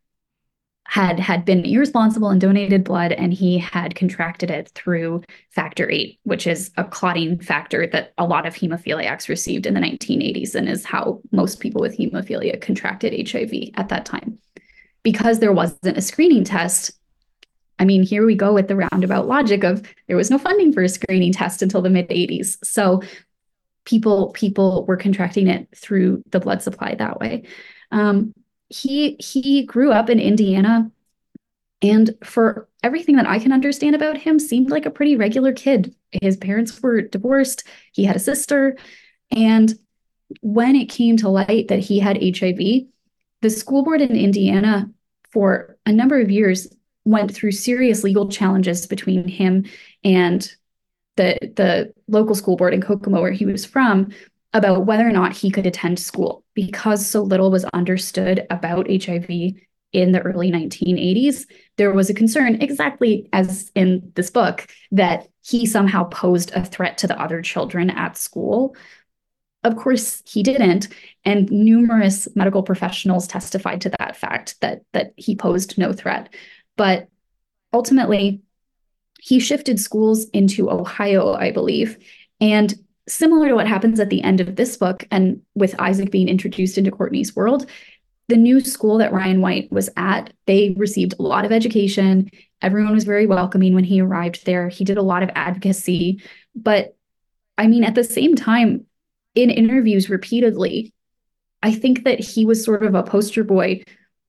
had had been irresponsible and donated blood, and he had contracted it through factor eight, which is a clotting factor that a lot of hemophiliacs received in the nineteen eighties and is how most people with hemophilia contracted H I V at that time. Because there wasn't a screening test, I mean, here we go with the roundabout logic of there was no funding for a screening test until the mid eighties. So people people were contracting it through the blood supply that way. Um, he he grew up in Indiana, and for everything that I can understand about him, seemed like a pretty regular kid. His parents were divorced. He had a sister, and when it came to light that he had H I V, the school board in Indiana for a number of years went through serious legal challenges between him and the the local school board in Kokomo, where he was from, about whether or not he could attend school, because so little was understood about H I V in the early nineteen eighties. There was a concern, exactly as in this book, that he somehow posed a threat to the other children at school. Of course, he didn't, and numerous medical professionals testified to that fact, that that he posed no threat. But ultimately, he shifted schools into Ohio, I believe, and similar to what happens at the end of this book, and with Isaac being introduced into Courtney's world, the new school that Ryan White was at, they received a lot of education. Everyone was very welcoming when he arrived there. He did a lot of advocacy. But I mean, at the same time, in interviews repeatedly, I think that he was sort of a poster boy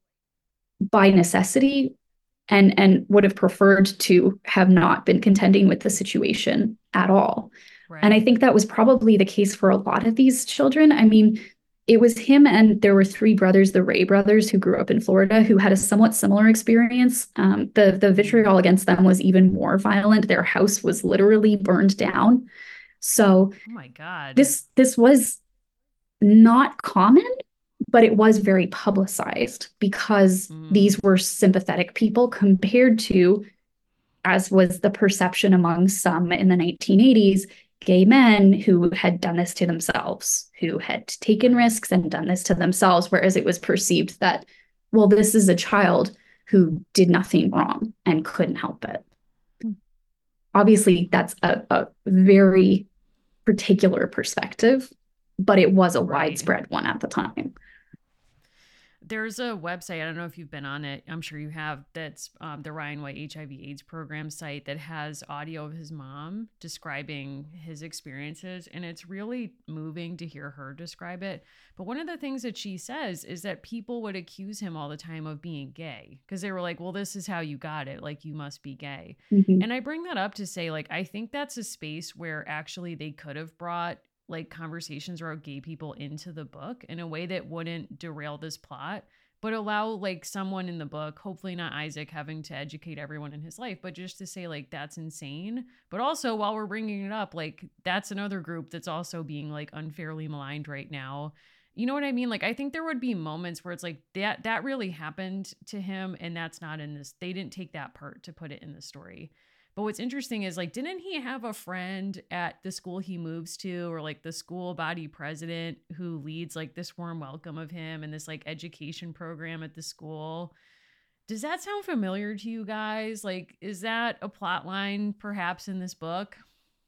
by necessity, and, and would have preferred to have not been contending with the situation at all. Right. And I think that was probably the case for a lot of these children. I mean, it was him, and there were three brothers, the Ray brothers, who grew up in Florida, who had a somewhat similar experience. Um, the, the vitriol against them was even more violent. Their house was literally burned down. So oh my God, this this was not common, but it was very publicized because mm. these were sympathetic people compared to, as was the perception among some in the nineteen eighties, gay men who had done this to themselves, who had taken risks and done this to themselves, whereas it was perceived that, well, this is a child who did nothing wrong and couldn't help it. Obviously, that's a, a very particular perspective, but it was a right. widespread one at the time. there's a website, I don't know if you've been on it, I'm sure you have, that's um, the Ryan White H I V AIDS program site that has audio of his mom describing his experiences. And it's really moving to hear her describe it. But one of the things that she says is that people would accuse him all the time of being gay because they were like, well, this is how you got it. Like, you must be gay. Mm-hmm. And I bring that up to say, like, I think that's a space where actually they could have brought like conversations around gay people into the book in a way that wouldn't derail this plot, but allow like someone in the book, hopefully not Isaac, having to educate everyone in his life, but just to say like, that's insane. But also while we're bringing it up, like that's another group that's also being like unfairly maligned right now. You know what I mean? Like, I think there would be moments where it's like that, that really happened to him. And that's not in this. They didn't take that part to put it in the story. But what's interesting is like, didn't he have a friend at the school he moves to, or like the school body president who leads like this warm welcome of him and this like education program at the school? Does that sound familiar to you guys? Like, is that a plot line perhaps in this book?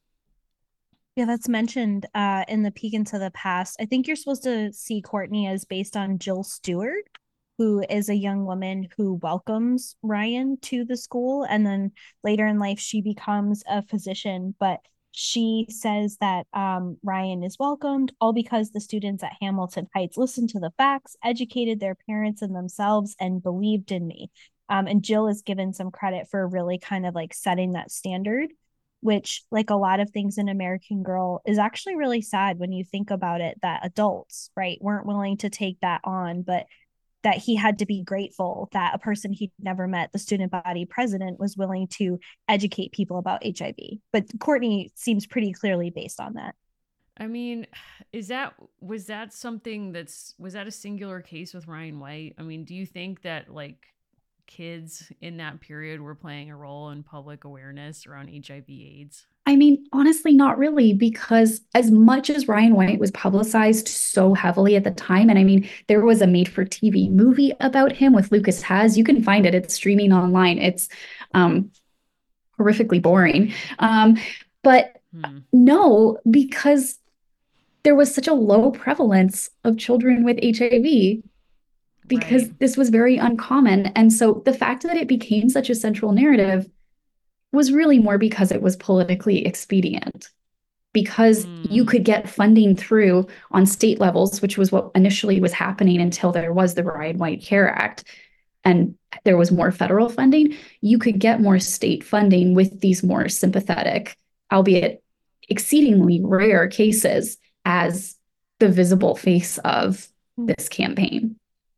Yeah, that's mentioned uh, in the Peek into the Past. I think you're supposed to see Courtney as based on Jill Stewart, who is a young woman who welcomes Ryan to the school. And then later in life, she becomes a physician. But she says that um, Ryan is welcomed all because the students at Hamilton Heights listened to the facts, educated their parents and themselves, and believed in me. Um, and Jill is given some credit for really kind of like setting that standard, which, like a lot of things in American Girl, is actually really sad when you think about it, that adults, right, weren't willing to take that on. But that he had to be grateful that a person he'd never met, the student body president, was willing to educate people about H I V. But Courtney seems pretty clearly based on that. I mean, is that, was that something that's, was that a singular case with Ryan White? I mean, do you think that like kids in that period were playing a role in public awareness around H I V AIDS? I mean, honestly, not really, because as much as Ryan White was publicized so heavily at the time, and I mean, there was a made-for-T V movie about him with Lucas Haas. You can find it. It's streaming online. It's um, horrifically boring. Um, but hmm. no, because there was such a low prevalence of children with H I V, because right. this was very uncommon. And so the fact that it became such a central narrative was really more because it was politically expedient, because mm. you could get funding through on state levels, which was what initially was happening until there was the Ryan White Care Act and there was more federal funding. You could get more state funding with these more sympathetic, albeit exceedingly rare cases, as the visible face of this campaign.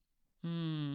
Mm.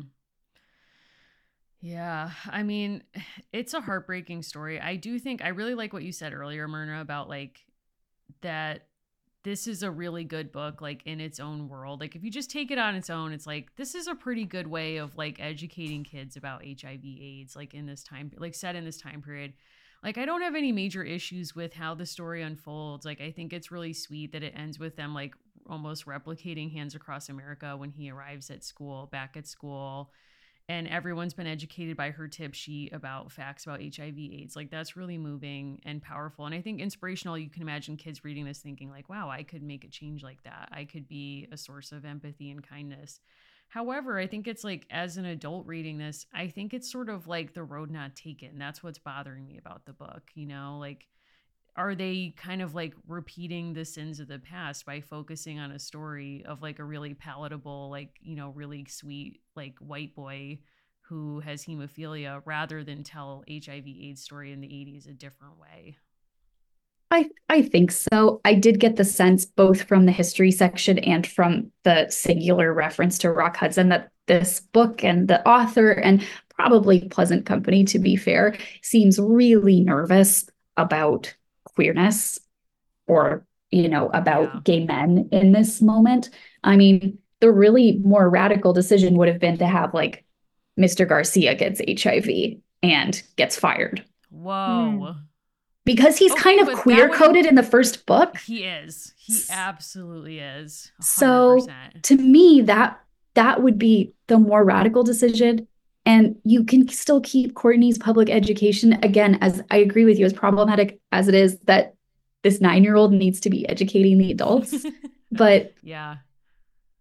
Yeah, I mean, it's a heartbreaking story. I do think, I really like what you said earlier, Myrna, about like that this is a really good book, like in its own world. Like if you just take it on its own, it's like, this is a pretty good way of like educating kids about H I V AIDS, like in this time, like set in this time period. Like, I don't have any major issues with how the story unfolds. Like, I think it's really sweet that it ends with them like almost replicating Hands Across America when he arrives at school, back at school. And everyone's been educated by her tip sheet about facts about H I V AIDS. Like, that's really moving and powerful. And I think inspirational. You can imagine kids reading this thinking like, wow, I could make a change like that. I could be a source of empathy and kindness. However, I think it's like, as an adult reading this, I think it's sort of like the road not taken. That's what's bothering me about the book. You know, like, are they kind of like repeating the sins of the past by focusing on a story of like a really palatable, like, you know, really sweet, like white boy who has hemophilia, rather than tell H I V AIDS story in the eighties a different way? I, I think so. I did get the sense both from the history section and from the singular reference to Rock Hudson that this book and the author, and probably Pleasant Company, to be fair, seems really nervous about queerness or, you know, about yeah. gay men in this moment. I mean, the really more radical decision would have been to have like Mister Garcia gets H I V and gets fired. Whoa. Mm. Because he's okay, kind of queer coded would... in the first book. He is. He absolutely is. one hundred percent. So to me, that that would be the more radical decision. And you can still keep Courtney's public education. Again, as I agree with you, as problematic as it is that this nine-year-old needs to be educating the adults. But yeah,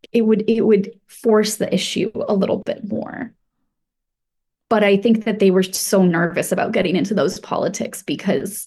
it would it would force the issue a little bit more. But I think that they were so nervous about getting into those politics because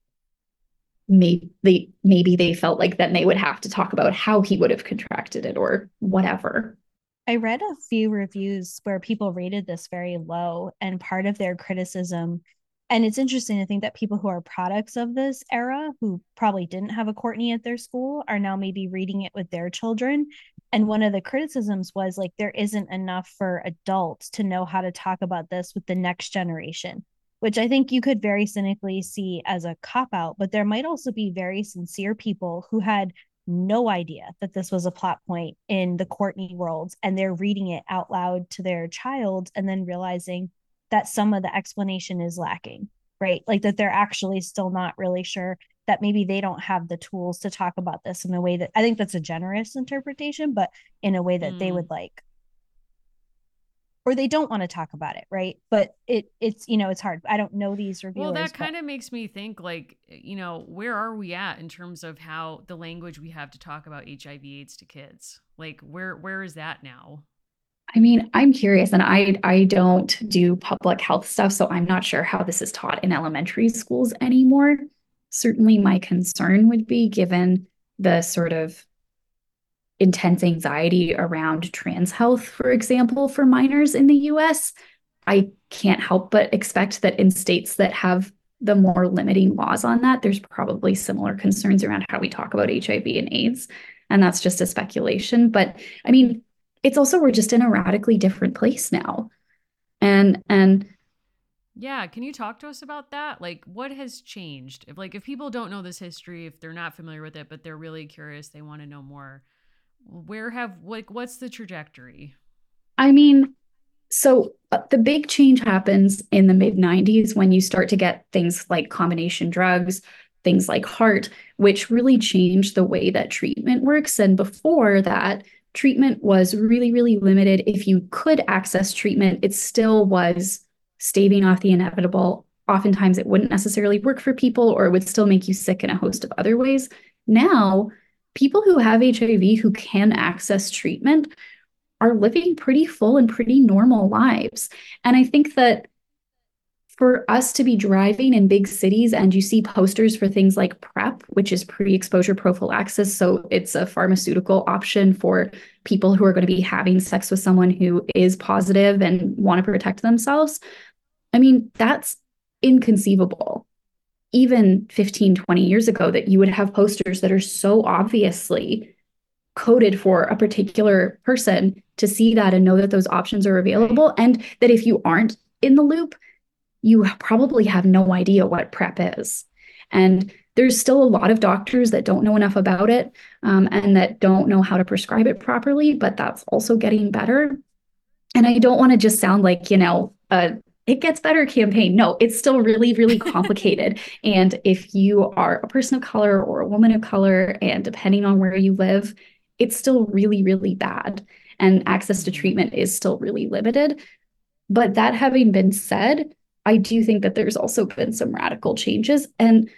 maybe they maybe they felt like then they would have to talk about how he would have contracted it or whatever. I read a few reviews where people rated this very low, and part of their criticism, and it's interesting to think that people who are products of this era, who probably didn't have a Courtney at their school, are now maybe reading it with their children. And one of the criticisms was like, there isn't enough for adults to know how to talk about this with the next generation, which I think you could very cynically see as a cop out. But there might also be very sincere people who had no idea that this was a plot point in the Courtney world, and they're reading it out loud to their child and then realizing that some of the explanation is lacking, right? Like that they're actually still not really sure, that maybe they don't have the tools to talk about this in a way that, I think that's a generous interpretation, but in a way that mm. they would like, or they don't want to talk about it, right? But it it's, you know, it's hard. I don't know these reviewers. Well, that kind of makes me think like, you know, where are we at in terms of how the language we have to talk about H I V AIDS to kids? Like where where is that now? I mean, I'm curious, and I I don't do public health stuff, so I'm not sure how this is taught in elementary schools anymore. Certainly my concern would be, given the sort of intense anxiety around trans health, for example, for minors in the U S, I can't help but expect that in states that have the more limiting laws on that, there's probably similar concerns around how we talk about H I V and AIDS. And that's just a speculation. But I mean, it's also, we're just in a radically different place now. And, and yeah, can you talk to us about that? Like, what has changed? If like, if people don't know this history, if they're not familiar with it, but they're really curious, they want to know more, where have, like, what's the trajectory? I mean, so uh, the big change happens in the mid nineties when you start to get things like combination drugs, things like HAART, which really changed the way that treatment works. And before that, treatment was really, really limited. If you could access treatment, it still was staving off the inevitable. Oftentimes it wouldn't necessarily work for people, or it would still make you sick in a host of other ways. Now, people who have H I V who can access treatment are living pretty full and pretty normal lives. And I think that for us to be driving in big cities and you see posters for things like PrEP, which is pre-exposure prophylaxis, so it's a pharmaceutical option for people who are going to be having sex with someone who is positive and want to protect themselves. I mean, that's inconceivable. Even fifteen, twenty years ago, that you would have posters that are so obviously coded for a particular person to see that and know that those options are available. And that if you aren't in the loop, you probably have no idea what PrEP is. And there's still a lot of doctors that don't know enough about it um, and that don't know how to prescribe it properly, but that's also getting better. And I don't want to just sound like, you know, a it gets better campaign. No, it's still really, really complicated. And if you are a person of color or a woman of color, and depending on where you live, it's still really, really bad. And access to treatment is still really limited. But that having been said, I do think that there's also been some radical changes. And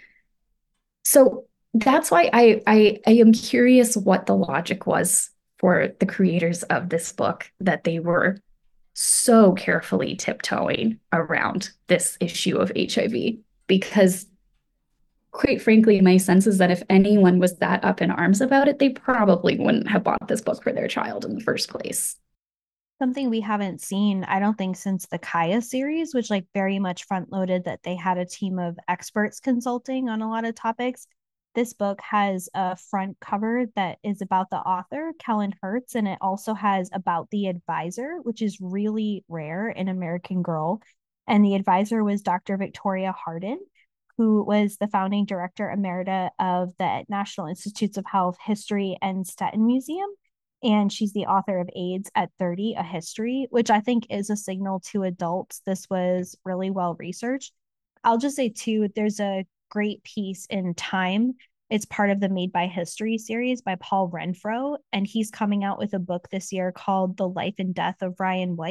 so that's why I, I, I am curious what the logic was for the creators of this book, that they were so carefully tiptoeing around this issue of H I V, because quite frankly, my sense is that if anyone was that up in arms about it, they probably wouldn't have bought this book for their child in the first place. Something we haven't seen, I don't think, since the Kaya series, which like very much front loaded that they had a team of experts consulting on a lot of topics. This book has a front cover that is about the author, Kellen Hertz, and it also has about the advisor, which is really rare in American Girl. And the advisor was Doctor Victoria Harden, who was the founding director emerita of the National Institutes of Health History and Stettin Museum. And she's the author of AIDS at thirty, A History, which I think is a signal to adults. This was really well researched. I'll just say, too, there's a great piece in Time. It's part of the Made by History series by Paul Renfro, and he's coming out with a book this year called The Life and Death of Ryan White,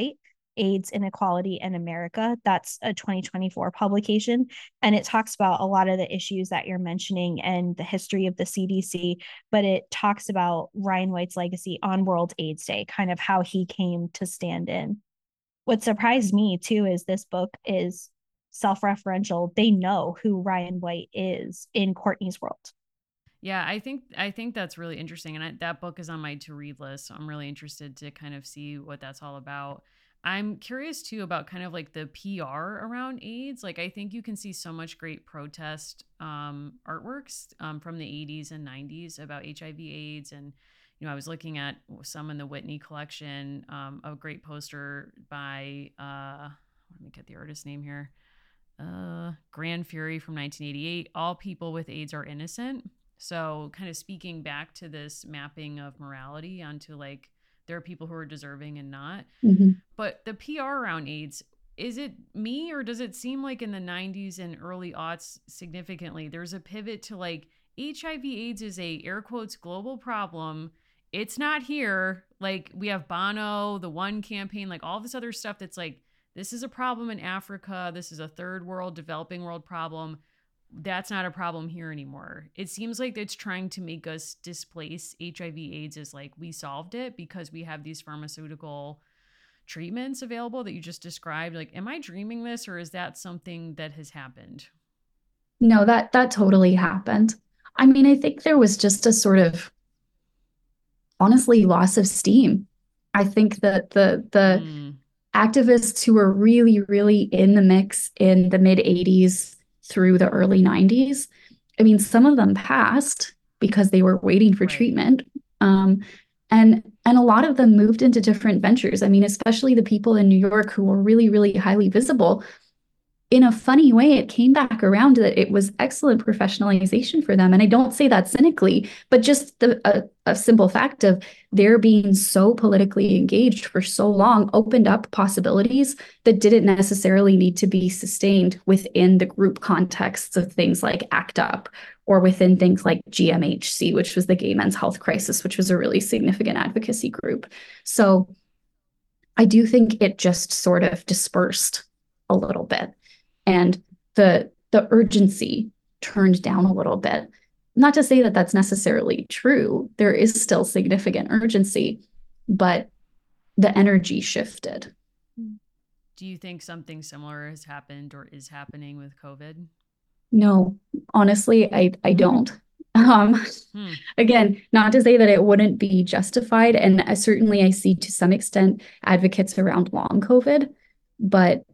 AIDS Inequality in America. That's a twenty twenty-four publication. And it talks about a lot of the issues that you're mentioning and the history of the C D C, but it talks about Ryan White's legacy on World AIDS Day, kind of how he came to stand in. What surprised me too is this book is self-referential. They know who Ryan White is in Courtney's world. Yeah, I think I think that's really interesting, and I, that book is on my to-read list, so I'm really interested to kind of see what that's all about. I'm curious too about kind of like the P R around AIDS. Like, I think you can see so much great protest um, artworks um, from the eighties and nineties about H I V AIDS. And, you know, I was looking at some in the Whitney collection, um, a great poster by, uh, let me get the artist's name here, uh, Grand Fury from nineteen eighty-eight. All people with AIDS are innocent. So kind of speaking back to this mapping of morality onto like, there are people who are deserving and not. Mm-hmm. But the P R around AIDS, is it me, or does it seem like in the nineties and early aughts significantly, there's a pivot to like H I V AIDS is a air quotes global problem. It's not here. Like we have Bono, the One campaign, like all this other stuff that's like, this is a problem in Africa. This is a third world, developing world problem. That's not a problem here anymore. It seems like it's trying to make us displace H I V AIDS as like we solved it because we have these pharmaceutical treatments available that you just described. Like, am I dreaming this, or is that something that has happened? No, that that totally happened. I mean, I think there was just a sort of honestly loss of steam. I think that the the mm. activists who were really, really in the mix in the mid eighties through the early nineties. I mean, some of them passed because they were waiting for right. treatment. Um, and, and a lot of them moved into different ventures. I mean, especially the people in New York who were really, really highly visible. In a funny way, it came back around that it was excellent professionalization for them. And I don't say that cynically, but just the, a, a simple fact of their being so politically engaged for so long opened up possibilities that didn't necessarily need to be sustained within the group contexts of things like ACT UP or within things like G M H C, which was the Gay Men's Health Crisis, which was a really significant advocacy group. So I do think it just sort of dispersed a little bit. And the the urgency turned down a little bit. Not to say that that's necessarily true. There is still significant urgency, but the energy shifted. Do you think something similar has happened or is happening with COVID? No, honestly, I, I don't. Um, hmm. Again, not to say that it wouldn't be justified. And I, certainly I see to some extent advocates around long COVID, but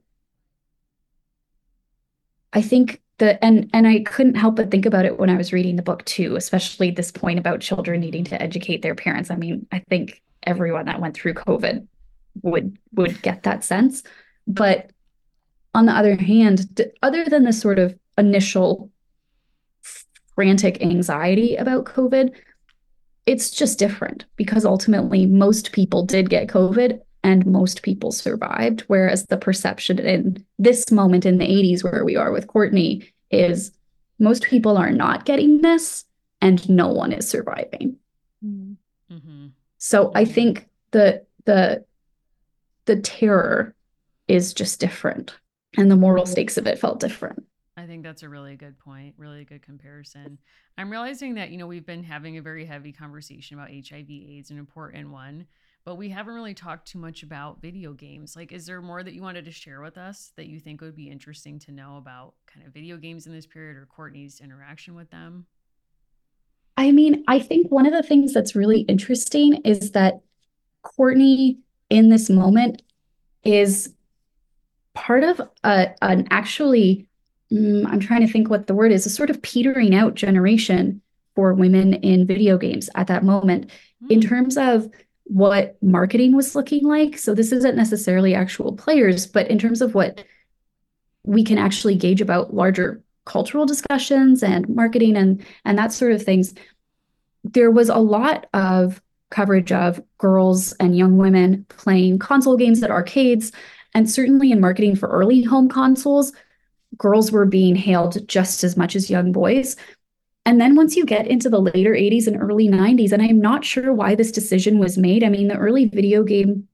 I think that, and and I couldn't help but think about it when I was reading the book too, especially this point about children needing to educate their parents. I mean, I think everyone that went through COVID would would get that sense. But on the other hand, other than the sort of initial frantic anxiety about COVID, it's just different because ultimately most people did get COVID and most people survived, whereas the perception in this moment in the eighties where we are with Courtney is most people are not getting this and no one is surviving. Mm-hmm. So I think the the the terror is just different and the moral stakes of it felt different. I think that's a really good point, really good comparison. I'm realizing that, you know, we've been having a very heavy conversation about H I V AIDS, an important one, but we haven't really talked too much about video games. Like, is there more that you wanted to share with us that you think would be interesting to know about kind of video games in this period or Courtney's interaction with them? I mean, I think one of the things that's really interesting is that Courtney in this moment is part of a, an actually, um, I'm trying to think what the word is, a sort of petering out generation for women in video games at that moment mm. in terms of what marketing was looking like. So this isn't necessarily actual players, but in terms of what we can actually gauge about larger cultural discussions and marketing and, and that sort of things, there was a lot of coverage of girls and young women playing console games at arcades. And certainly in marketing for early home consoles, girls were being hailed just as much as young boys. And then once you get into the later eighties and early nineties, and I'm not sure why this decision was made. I mean, the early video game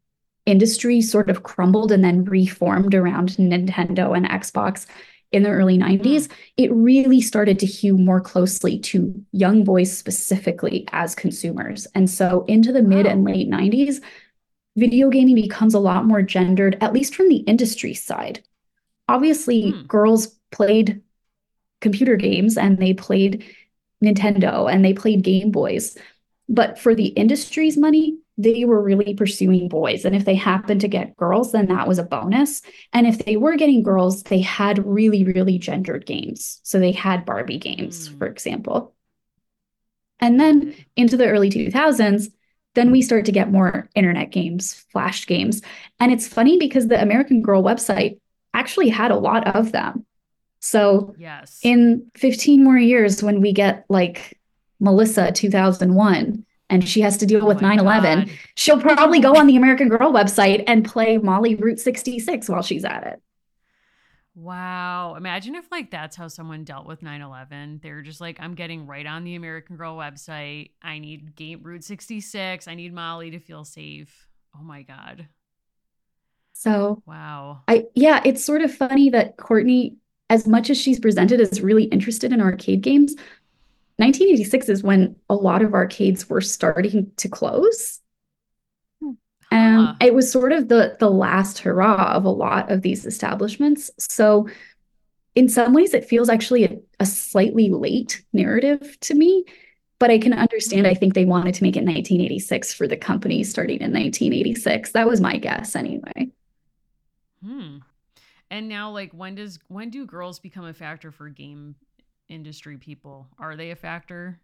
industry sort of crumbled and then reformed around Nintendo and Xbox in the early nineties, it really started to hew more closely to young boys specifically as consumers. And so into the mid and late nineties, video gaming becomes a lot more gendered, at least from the industry side. Obviously, hmm. girls played computer games and they played Nintendo and they played Game Boys. But for the industry's money, they were really pursuing boys. And if they happened to get girls, then that was a bonus. And if they were getting girls, they had really, really gendered games. So they had Barbie games, mm. for example. And then into the early two thousands, then we start to get more internet games, flash games. And it's funny because the American Girl website actually had a lot of them. So yes. in fifteen more years, when we get like Melissa two thousand one, and she has to deal with oh nine eleven, she'll probably go on the American Girl website and play Molly Route sixty-six while she's at it. Wow. Imagine if like that's how someone dealt with nine eleven. They're just like, I'm getting right on the American Girl website. I need game Route sixty-six. I need Molly to feel safe. Oh my God. So wow. I yeah, it's sort of funny that Courtney, as much as she's presented as really interested in arcade games, nineteen eighty-six is when a lot of arcades were starting to close. And huh. it was sort of the, the last hurrah of a lot of these establishments. So in some ways, it feels actually a, a slightly late narrative to me. But I can understand, I think they wanted to make it nineteen eighty-six for the company starting in nineteen eighty-six. That was my guess anyway. Hmm. And now, like, when does when do girls become a factor for game industry people? Are they a factor?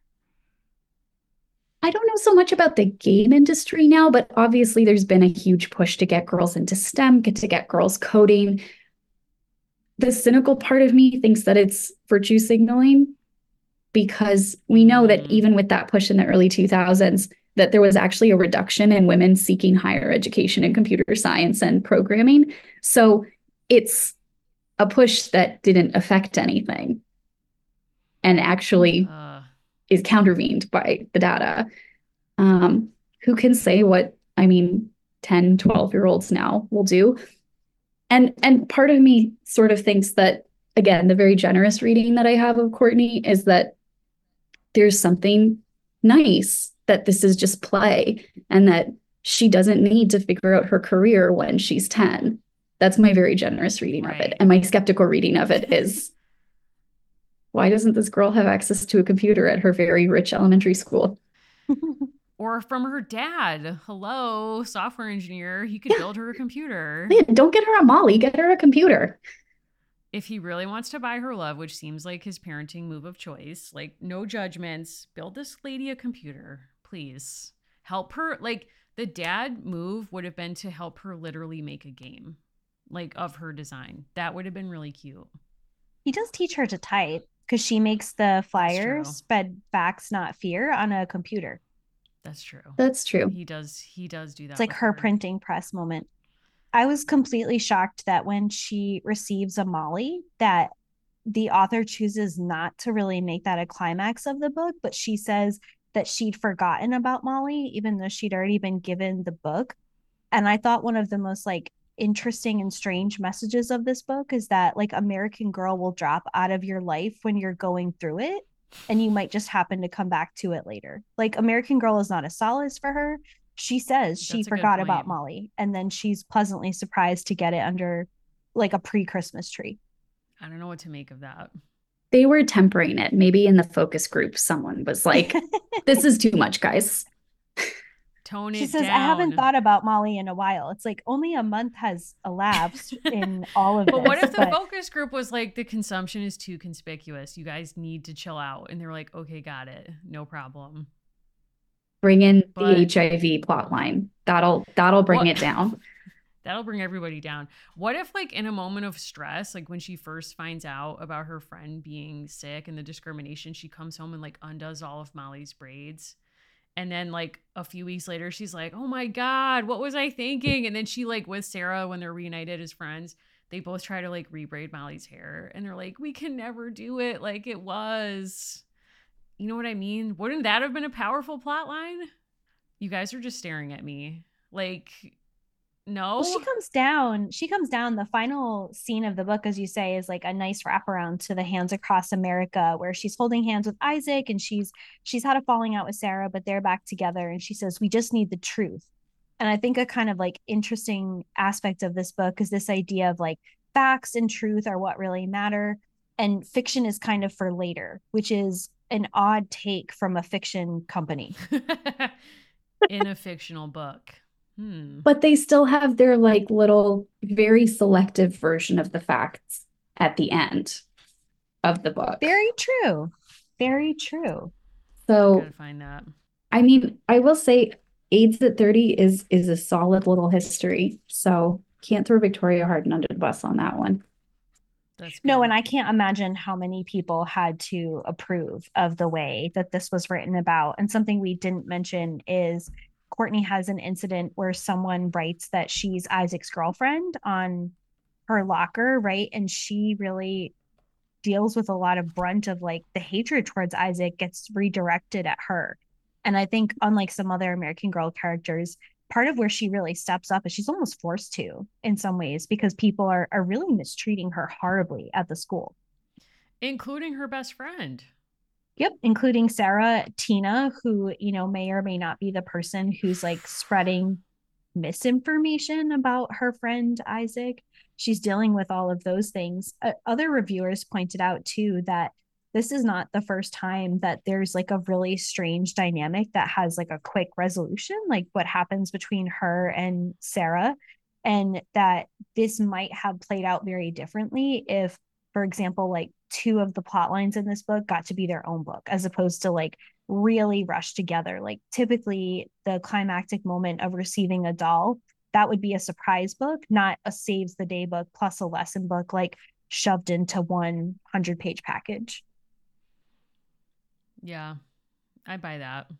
I don't know so much about the game industry now, but obviously there's been a huge push to get girls into STEM, get to get girls coding. The cynical part of me thinks that it's virtue signaling, because we know that even with that push in the early two thousands, that there was actually a reduction in women seeking higher education in computer science and programming. So it's a push that didn't affect anything and actually uh. is countervened by the data. Um, who can say what, I mean, ten, twelve year olds now will do? And, and part of me sort of thinks that, again, the very generous reading that I have of Courtney is that there's something nice that this is just play and that she doesn't need to figure out her career when she's ten. That's my very generous reading right. of it. And my skeptical reading of it is, why doesn't this girl have access to a computer at her very rich elementary school? Or from her dad. Hello, software engineer. He could yeah. build her a computer. Yeah, don't get her a Molly, get her a computer. If he really wants to buy her love, which seems like his parenting move of choice, like no judgments, build this lady a computer, please. Help her. Like the dad move would have been to help her literally make a game, like of her design. That would have been really cute. He does teach her to type because she makes the flyers, spread facts, not fear, on a computer. That's true. That's true. He does. He does do that. It's like her, her printing press moment. I was completely shocked that when she receives a Molly, that the author chooses not to really make that a climax of the book, but she says that she'd forgotten about Molly, even though she'd already been given the book. And I thought one of the most like interesting and strange messages of this book is that like American Girl will drop out of your life when you're going through it, and you might just happen to come back to it later. Like American Girl is not a solace for her. She says she forgot about Molly, and then she's pleasantly surprised to get it under like a pre-Christmas tree. I don't know what to make of that. They were tempering it. Maybe in the focus group, someone was like, this is too much, guys. Tone it She says, down. I haven't thought about Molly in a while. It's like only a month has elapsed in all of but this. But what if the but... focus group was like, the consumption is too conspicuous. You guys need to chill out. And they were like, okay, got it. No problem. Bring in but... the H I V plot line. That'll, that'll bring what... it down. That'll bring everybody down. What if like in a moment of stress, like when she first finds out about her friend being sick and the discrimination, she comes home and like undoes all of Molly's braids. And then like a few weeks later, she's like, oh my God, what was I thinking? And then she like with Sarah, when they're reunited as friends, they both try to like rebraid Molly's hair. And they're like, we can never do it like it was. You know what I mean? Wouldn't that have been a powerful plot line? You guys are just staring at me. Like, Well, she No. comes down. She comes down. The final scene of the book, as you say, is like a nice wraparound to the Hands Across America, where she's holding hands with Isaac, and she's she's had a falling out with Sarah, but they're back together. And she says, "We just need the truth." And I think a kind of like interesting aspect of this book is this idea of like facts and truth are what really matter, and fiction is kind of for later, which is an odd take from a fiction company. In a fictional book. Hmm. But they still have their like little very selective version of the facts at the end of the book. Very true. Very true. So, So gotta find that. I mean, I will say AIDS at thirty is is a solid little history. So can't throw Victoria Harden under the bus on that one. That's good. No, and I can't imagine how many people had to approve of the way that this was written about. And something we didn't mention is Courtney has an incident where someone writes that she's Isaac's girlfriend on her locker, right? And she really deals with a lot of brunt of like the hatred towards Isaac gets redirected at her. And I think, unlike some other American Girl characters, part of where she really steps up is she's almost forced to in some ways because people are, are really mistreating her horribly at the school. Including her best friend. Yep, including Sarah, Tina, who, you know, may or may not be the person who's like spreading misinformation about her friend Isaac. She's dealing with all of those things. Uh, other reviewers pointed out too that this is not the first time that there's like a really strange dynamic that has like a quick resolution, like what happens between her and Sarah, and that this might have played out very differently if, for example, like two of the plot lines in this book got to be their own book as opposed to like really rushed together. Like typically the climactic moment of receiving a doll, that would be a surprise book, not a saves the day book plus a lesson book, like shoved into one hundred page package. Yeah, I buy that.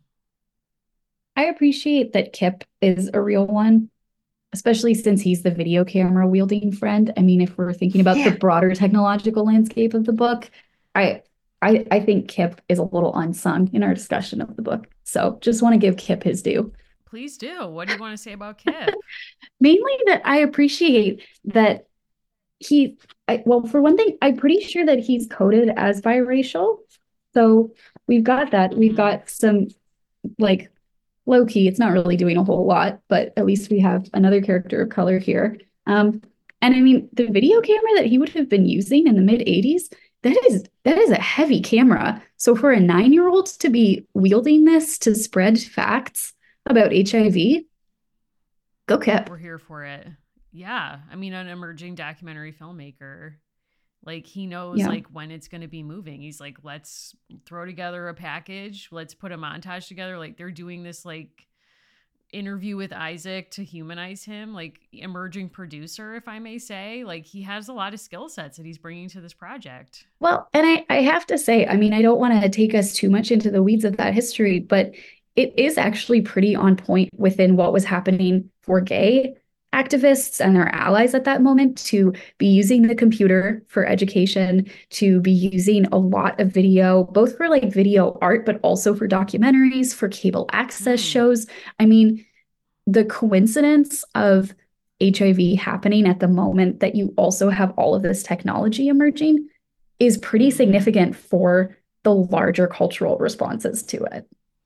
I appreciate that Kip is a real one, especially since he's the video camera wielding friend. I mean, if we're thinking about yeah. the broader technological landscape of the book, I, I I think Kip is a little unsung in our discussion of the book. So just want to give Kip his due. Please do. What do you want to say about Kip? Mainly that I appreciate that he, I, well, for one thing, I'm pretty sure that he's coded as biracial. So we've got that. We've got some like low key. It's not really doing a whole lot, but at least we have another character of color here. Um, and I mean, the video camera that he would have been using in the mid eighties, that is that is a heavy camera. So for a nine-year-old to be wielding this to spread facts about H I V, go Kip. We're here for it. Yeah. I mean, an emerging documentary filmmaker. Like he knows yeah. like when it's going to be moving. He's like, let's throw together a package. Let's put a montage together. Like they're doing this like interview with Isaac to humanize him, like emerging producer, if I may say. Like he has a lot of skill sets that he's bringing to this project. Well, and I, I have to say, I mean, I don't want to take us too much into the weeds of that history, but it is actually pretty on point within what was happening for gay activists and their allies at that moment to be using the computer for education, to be using a lot of video, both for like video art, but also for documentaries, for cable access mm. shows. I mean, the coincidence of H I V happening at the moment that you also have all of this technology emerging is pretty significant for the larger cultural responses to it.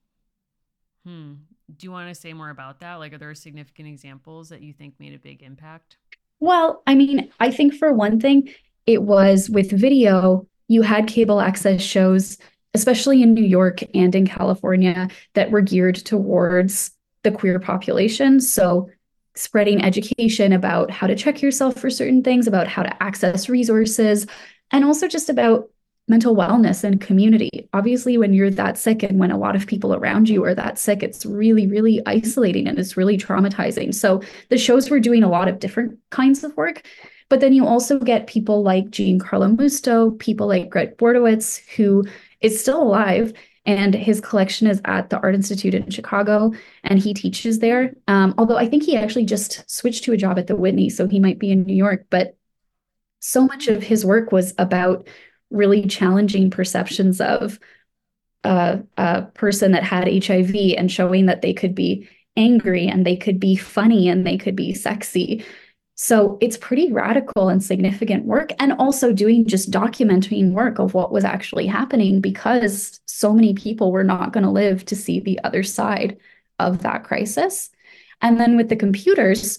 Hmm. Do you want to say more about that? Like, are there significant examples that you think made a big impact? Well, I mean, I think for one thing, it was with video, you had cable access shows, especially in New York and in California, that were geared towards the queer population. So spreading education about how to check yourself for certain things, about how to access resources, and also just about mental wellness and community. Obviously, when you're that sick and when a lot of people around you are that sick, it's really, really isolating and it's really traumatizing. So the shows were doing a lot of different kinds of work. But then you also get people like Giancarlo Musto, people like Greg Bordowitz, who is still alive, and his collection is at the Art Institute in Chicago, and he teaches there. Um, although I think he actually just switched to a job at the Whitney, so he might be in New York. But so much of his work was about really challenging perceptions of uh, a person that had H I V and showing that they could be angry and they could be funny and they could be sexy. So it's pretty radical and significant work, and also doing just documenting work of what was actually happening, because so many people were not going to live to see the other side of that crisis. And then with the computers,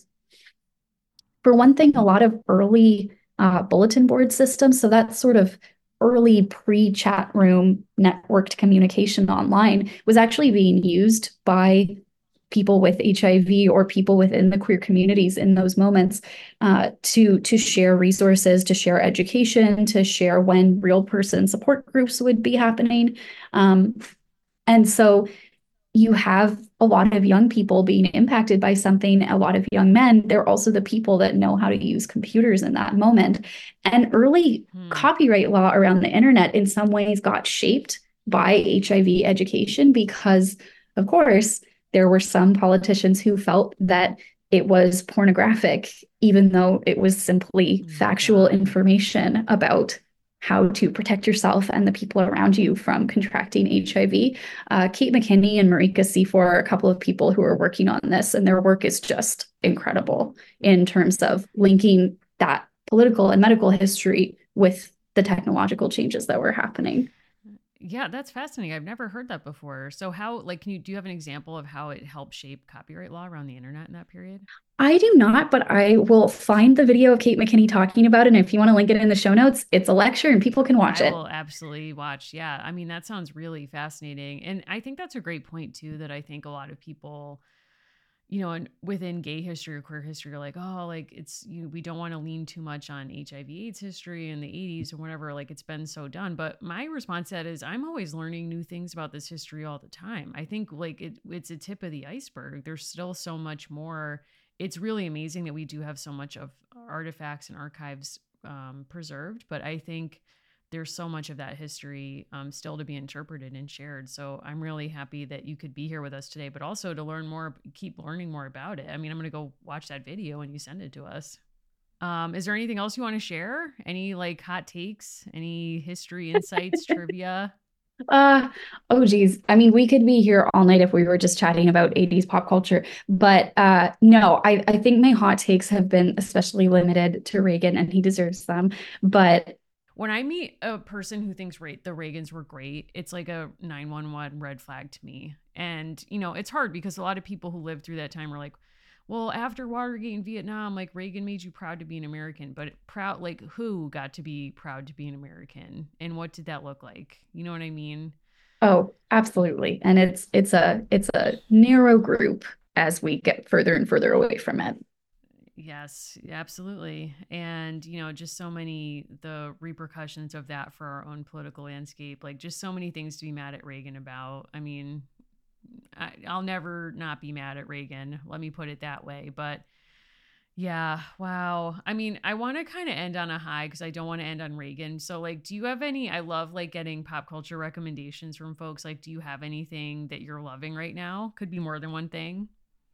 for one thing, a lot of early uh, bulletin board systems, so that's sort of early pre-chat room networked communication online, was actually being used by people with H I V or people within the queer communities in those moments uh, to, to share resources, to share education, to share when real person support groups would be happening. Um, and so you have a lot of young people being impacted by something, a lot of young men. They're also the people that know how to use computers in that moment. And early hmm. copyright law around the internet in some ways got shaped by H I V education, because, of course, there were some politicians who felt that it was pornographic, even though it was simply oh factual God. information about how to protect yourself and the people around you from contracting H I V. Uh, Kate McKinney and Marika Seafor are a couple of people who are working on this, and their work is just incredible in terms of linking that political and medical history with the technological changes that were happening. Yeah, that's fascinating. I've never heard that before. So how, like, can you, do you have an example of how it helped shape copyright law around the internet in that period? I do not, but I will find the video of Kate McKinney talking about it. And if you want to link it in the show notes, it's a lecture and people can watch I it. I will absolutely watch. Yeah. I mean, that sounds really fascinating. And I think that's a great point too, that I think a lot of people, you know, and within gay history or queer history, you're like, oh, like it's, you, we don't want to lean too much on H I V AIDS history in the eighties or whatever, like it's been so done. But my response to that is I'm always learning new things about this history all the time. I think like it, it's a tip of the iceberg. There's still so much more. It's really amazing that we do have so much of artifacts and archives um, preserved, but I think there's so much of that history um, still to be interpreted and shared. So I'm really happy that you could be here with us today, but also to learn more, keep learning more about it. I mean, I'm going to go watch that video when you send it to us. Um, is there anything else you want to share? Any like hot takes, any history insights, trivia? Uh, oh, geez. I mean, we could be here all night if we were just chatting about eighties pop culture. But uh, no, I, I think my hot takes have been especially limited to Reagan, and he deserves them. But when I meet a person who thinks Re- the Reagans were great, it's like a nine one one red flag to me. And, you know, it's hard because a lot of people who lived through that time are like, well, after Watergate in Vietnam, like Reagan made you proud to be an American, but proud, like who got to be proud to be an American and what did that look like? You know what I mean? Oh, absolutely. And it's, it's a, it's a narrow group as we get further and further away from it. Yes, absolutely. And, you know, just so many, the repercussions of that for our own political landscape, like just so many things to be mad at Reagan about. I mean, I, I'll never not be mad at Reagan. Let me put it that way. But yeah, wow. I mean, I want to kind of end on a high because I don't want to end on Reagan. So like, do you have any, I love like getting pop culture recommendations from folks. Like, do you have anything that you're loving right now? Could be more than one thing.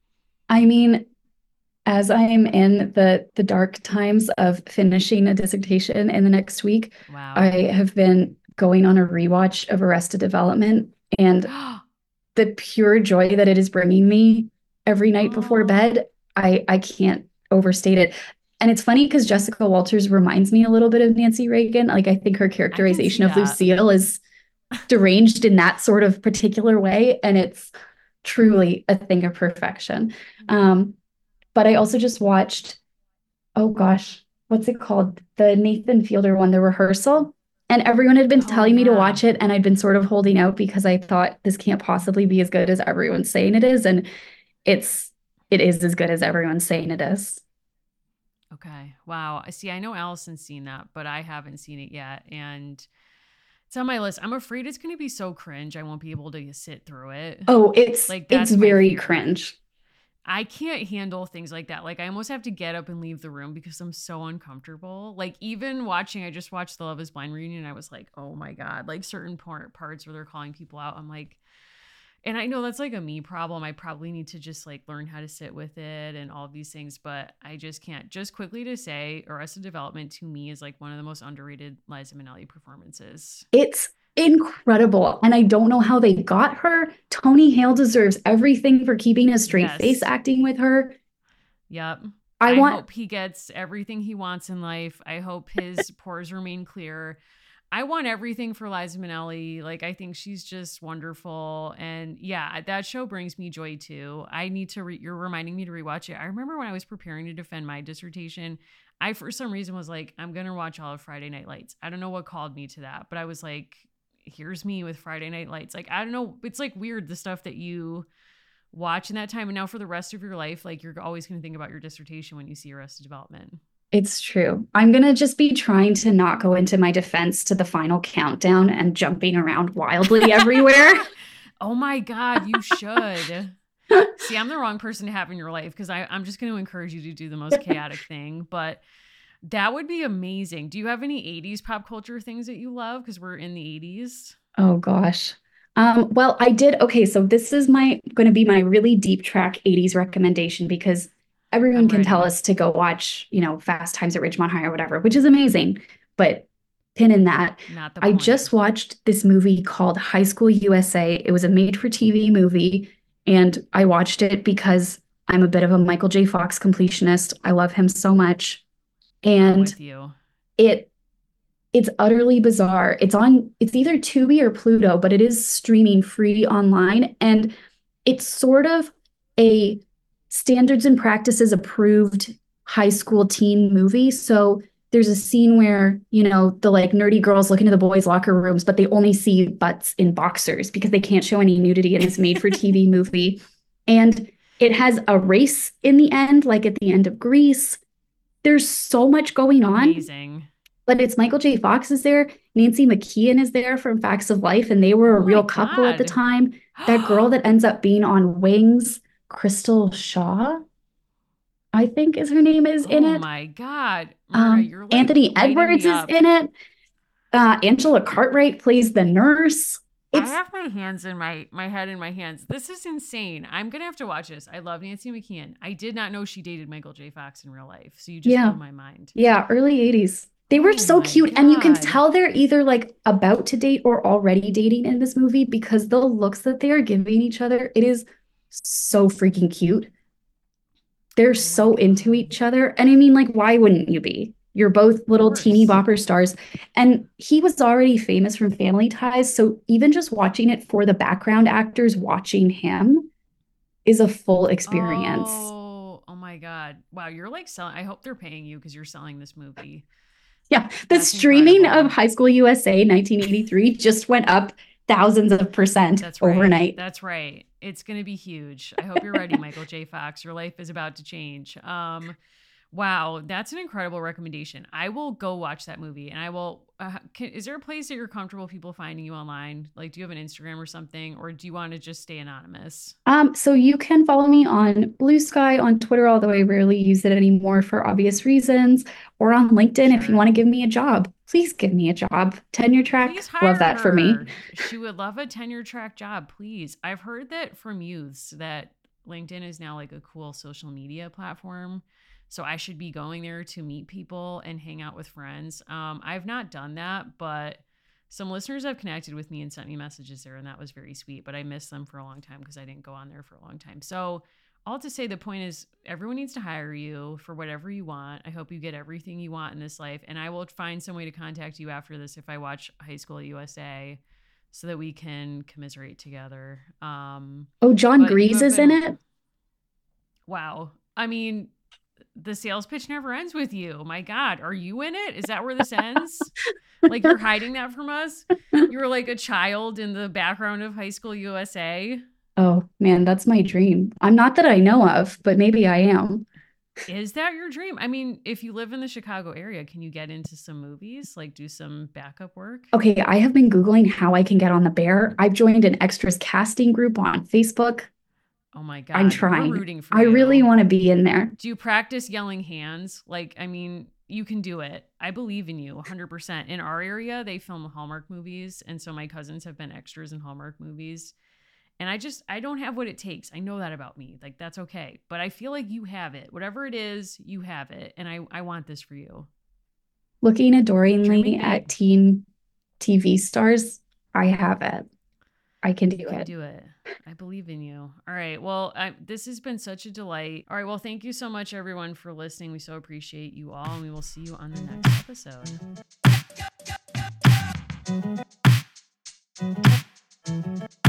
I mean, as I am in the the dark times of finishing a dissertation in the next week, wow. I have been going on a rewatch of Arrested Development, and the pure joy that it is bringing me every night oh. before bed, I I can't overstate it. And it's funny because Jessica Walters reminds me a little bit of Nancy Reagan. Like I think her characterization of Lucille is deranged in that sort of particular way, and it's truly a thing of perfection. Um, But I also just watched, oh gosh, what's it called? The Nathan Fielder one, The Rehearsal. And everyone had been oh, telling yeah. me to watch it. And I'd been sort of holding out because I thought this can't possibly be as good as everyone's saying it is. And it's, it is as good as everyone's saying it is. Okay. Wow. See, I know Allison's seen that, but I haven't seen it yet. And it's on my list. I'm afraid it's going to be so cringe. I won't be able to sit through it. Oh, it's like it's very cringe. I can't handle things like that. Like I almost have to get up and leave the room because I'm so uncomfortable. Like even watching, I just watched the Love is Blind reunion. I was like, oh my God, like certain part, parts where they're calling people out. I'm like, and I know that's like a me problem. I probably need to just like learn how to sit with it and all of these things, but I just can't. Just quickly to say Arrested Development to me is like one of the most underrated Liza Minnelli performances. It's incredible. And I don't know how they got her. Tony Hale deserves everything for keeping a straight Yes. face acting with her. Yep. I I want hope he gets everything he wants in life. I hope his pores remain clear. I want everything for Liza Minnelli. Like, I think she's just wonderful. And yeah, that show brings me joy too. I need to, re- you're reminding me to rewatch it. I remember when I was preparing to defend my dissertation, I, for some reason, was like, I'm going to watch all of Friday Night Lights. I don't know what called me to that, but I was like, here's me with Friday Night Lights. Like, I don't know. It's like weird, the stuff that you watch in that time. And now for the rest of your life, like, you're always going to think about your dissertation when you see Arrested Development. It's true. I'm going to just be trying to not go into my defense to the final countdown and jumping around wildly everywhere. Oh my God, you should. See, I'm the wrong person to have in your life because I'm just going to encourage you to do the most chaotic thing. But that would be amazing. Do you have any eighties pop culture things that you love? Because we're in the eighties. Oh gosh. Um, well, I did. Okay, so this is my going to be my really deep track eighties recommendation because everyone I'm can ready. tell us to go watch, you know, Fast Times at Ridgemont High or whatever, which is amazing. But pin in that. Not the I point. just watched this movie called High School U S A. It was a made-for-T V movie, and I watched it because I'm a bit of a Michael J. Fox completionist. I love him so much. I'm And with you. it it's utterly bizarre. It's on, it's either Tubi or Pluto, but it is streaming free online. And it's sort of a standards and practices approved high school teen movie. So there's a scene where, you know, the like nerdy girls look into the boys' locker rooms, but they only see butts in boxers because they can't show any nudity in this made for T V movie. And it has a race in the end, like at the end of Grease. There's so much going on. Amazing. But it's Michael J. Fox is there. Nancy McKeon is there from Facts of Life, and they were a Oh my real couple at the God. time. That girl that ends up being on Wings, Crystal Shaw, I think is her name, is in Oh it. my God. Myrna, Um, you're like Anthony lighting me Edwards is up. in it. Uh, Angela Cartwright plays the nurse. I It's have my hands in my my head in my hands. This is insane. I'm gonna have to watch this. I love Nancy McKeon. I did not know she dated Michael J. Fox in real life. So you just Yeah. blew my mind. yeah, early eighties. They were Oh so my cute, and you can God. tell they're either like about to date or already dating in this movie because the looks that they are giving each other, it is so freaking cute. They're Oh my so into God. each other. And I mean, like, why wouldn't you be? You're both Of little teeny course. bopper stars. And he was already famous from Family Ties. So even just watching it for the background actors watching him is a full experience. Oh, oh my God. Wow, you're like selling. I hope they're paying you because you're selling this movie. Yeah. The That's streaming incredible. of High School U S A nineteen eighty-three just went up thousands of percent That's right. overnight. That's right. It's going to be huge. I hope you're ready, Michael J. Fox. Your life is about to change. Um, wow, that's an incredible recommendation. I will go watch that movie, and I will. Uh, can, is there a place that you're comfortable people finding you online? Like, do you have an Instagram or something, or do you want to just stay anonymous? Um, so you can follow me on Blue Sky, on Twitter, although I rarely use it anymore for obvious reasons, or on LinkedIn if you Sure. want to give me a job. Please give me a job. Tenure track, Please hire love that for me. her. She would love a tenure track job, please. I've heard that from youths that LinkedIn is now like a cool social media platform. So I should be going there to meet people and hang out with friends. Um, I've not done that, but some listeners have connected with me and sent me messages there, and that was very sweet. But I missed them for a long time because I didn't go on there for a long time. So all to say, the point is everyone needs to hire you for whatever you want. I hope you get everything you want in this life. And I will find some way to contact you after this if I watch High School U S A so that we can commiserate together. Um, Oh, John but you Grease have is in been, it. wow. I mean, the sales pitch never ends with you. My God, are you in it? Is that where this ends? Like, you're hiding that from us? You were like a child in the background of High School U S A. Oh man, that's my dream. I'm not that I know of, but maybe I am. Is that your dream? I mean, if you live in the Chicago area, can you get into some movies, like do some backup work? Okay, I have been Googling how I can get on The Bear. I've joined an extras casting group on Facebook. Oh my God. I'm We're trying. rooting for I you. really want to be in there. Do you practice yelling hands? Like, I mean, you can do it. I believe in you one hundred percent. In our area, they film Hallmark movies. And so my cousins have been extras in Hallmark movies. And I just, I don't have what it takes. I know that about me. Like, that's okay. But I feel like you have it. Whatever it is, you have it. And I, I want this for you. Looking adoringly Dreaming at big. teen T V stars, I have it. I can do you it. You can do it. I believe in you. All right. Well, I, this has been such a delight. All right. Well, thank you so much, everyone, for listening. We so appreciate you all, and we will see you on the next episode.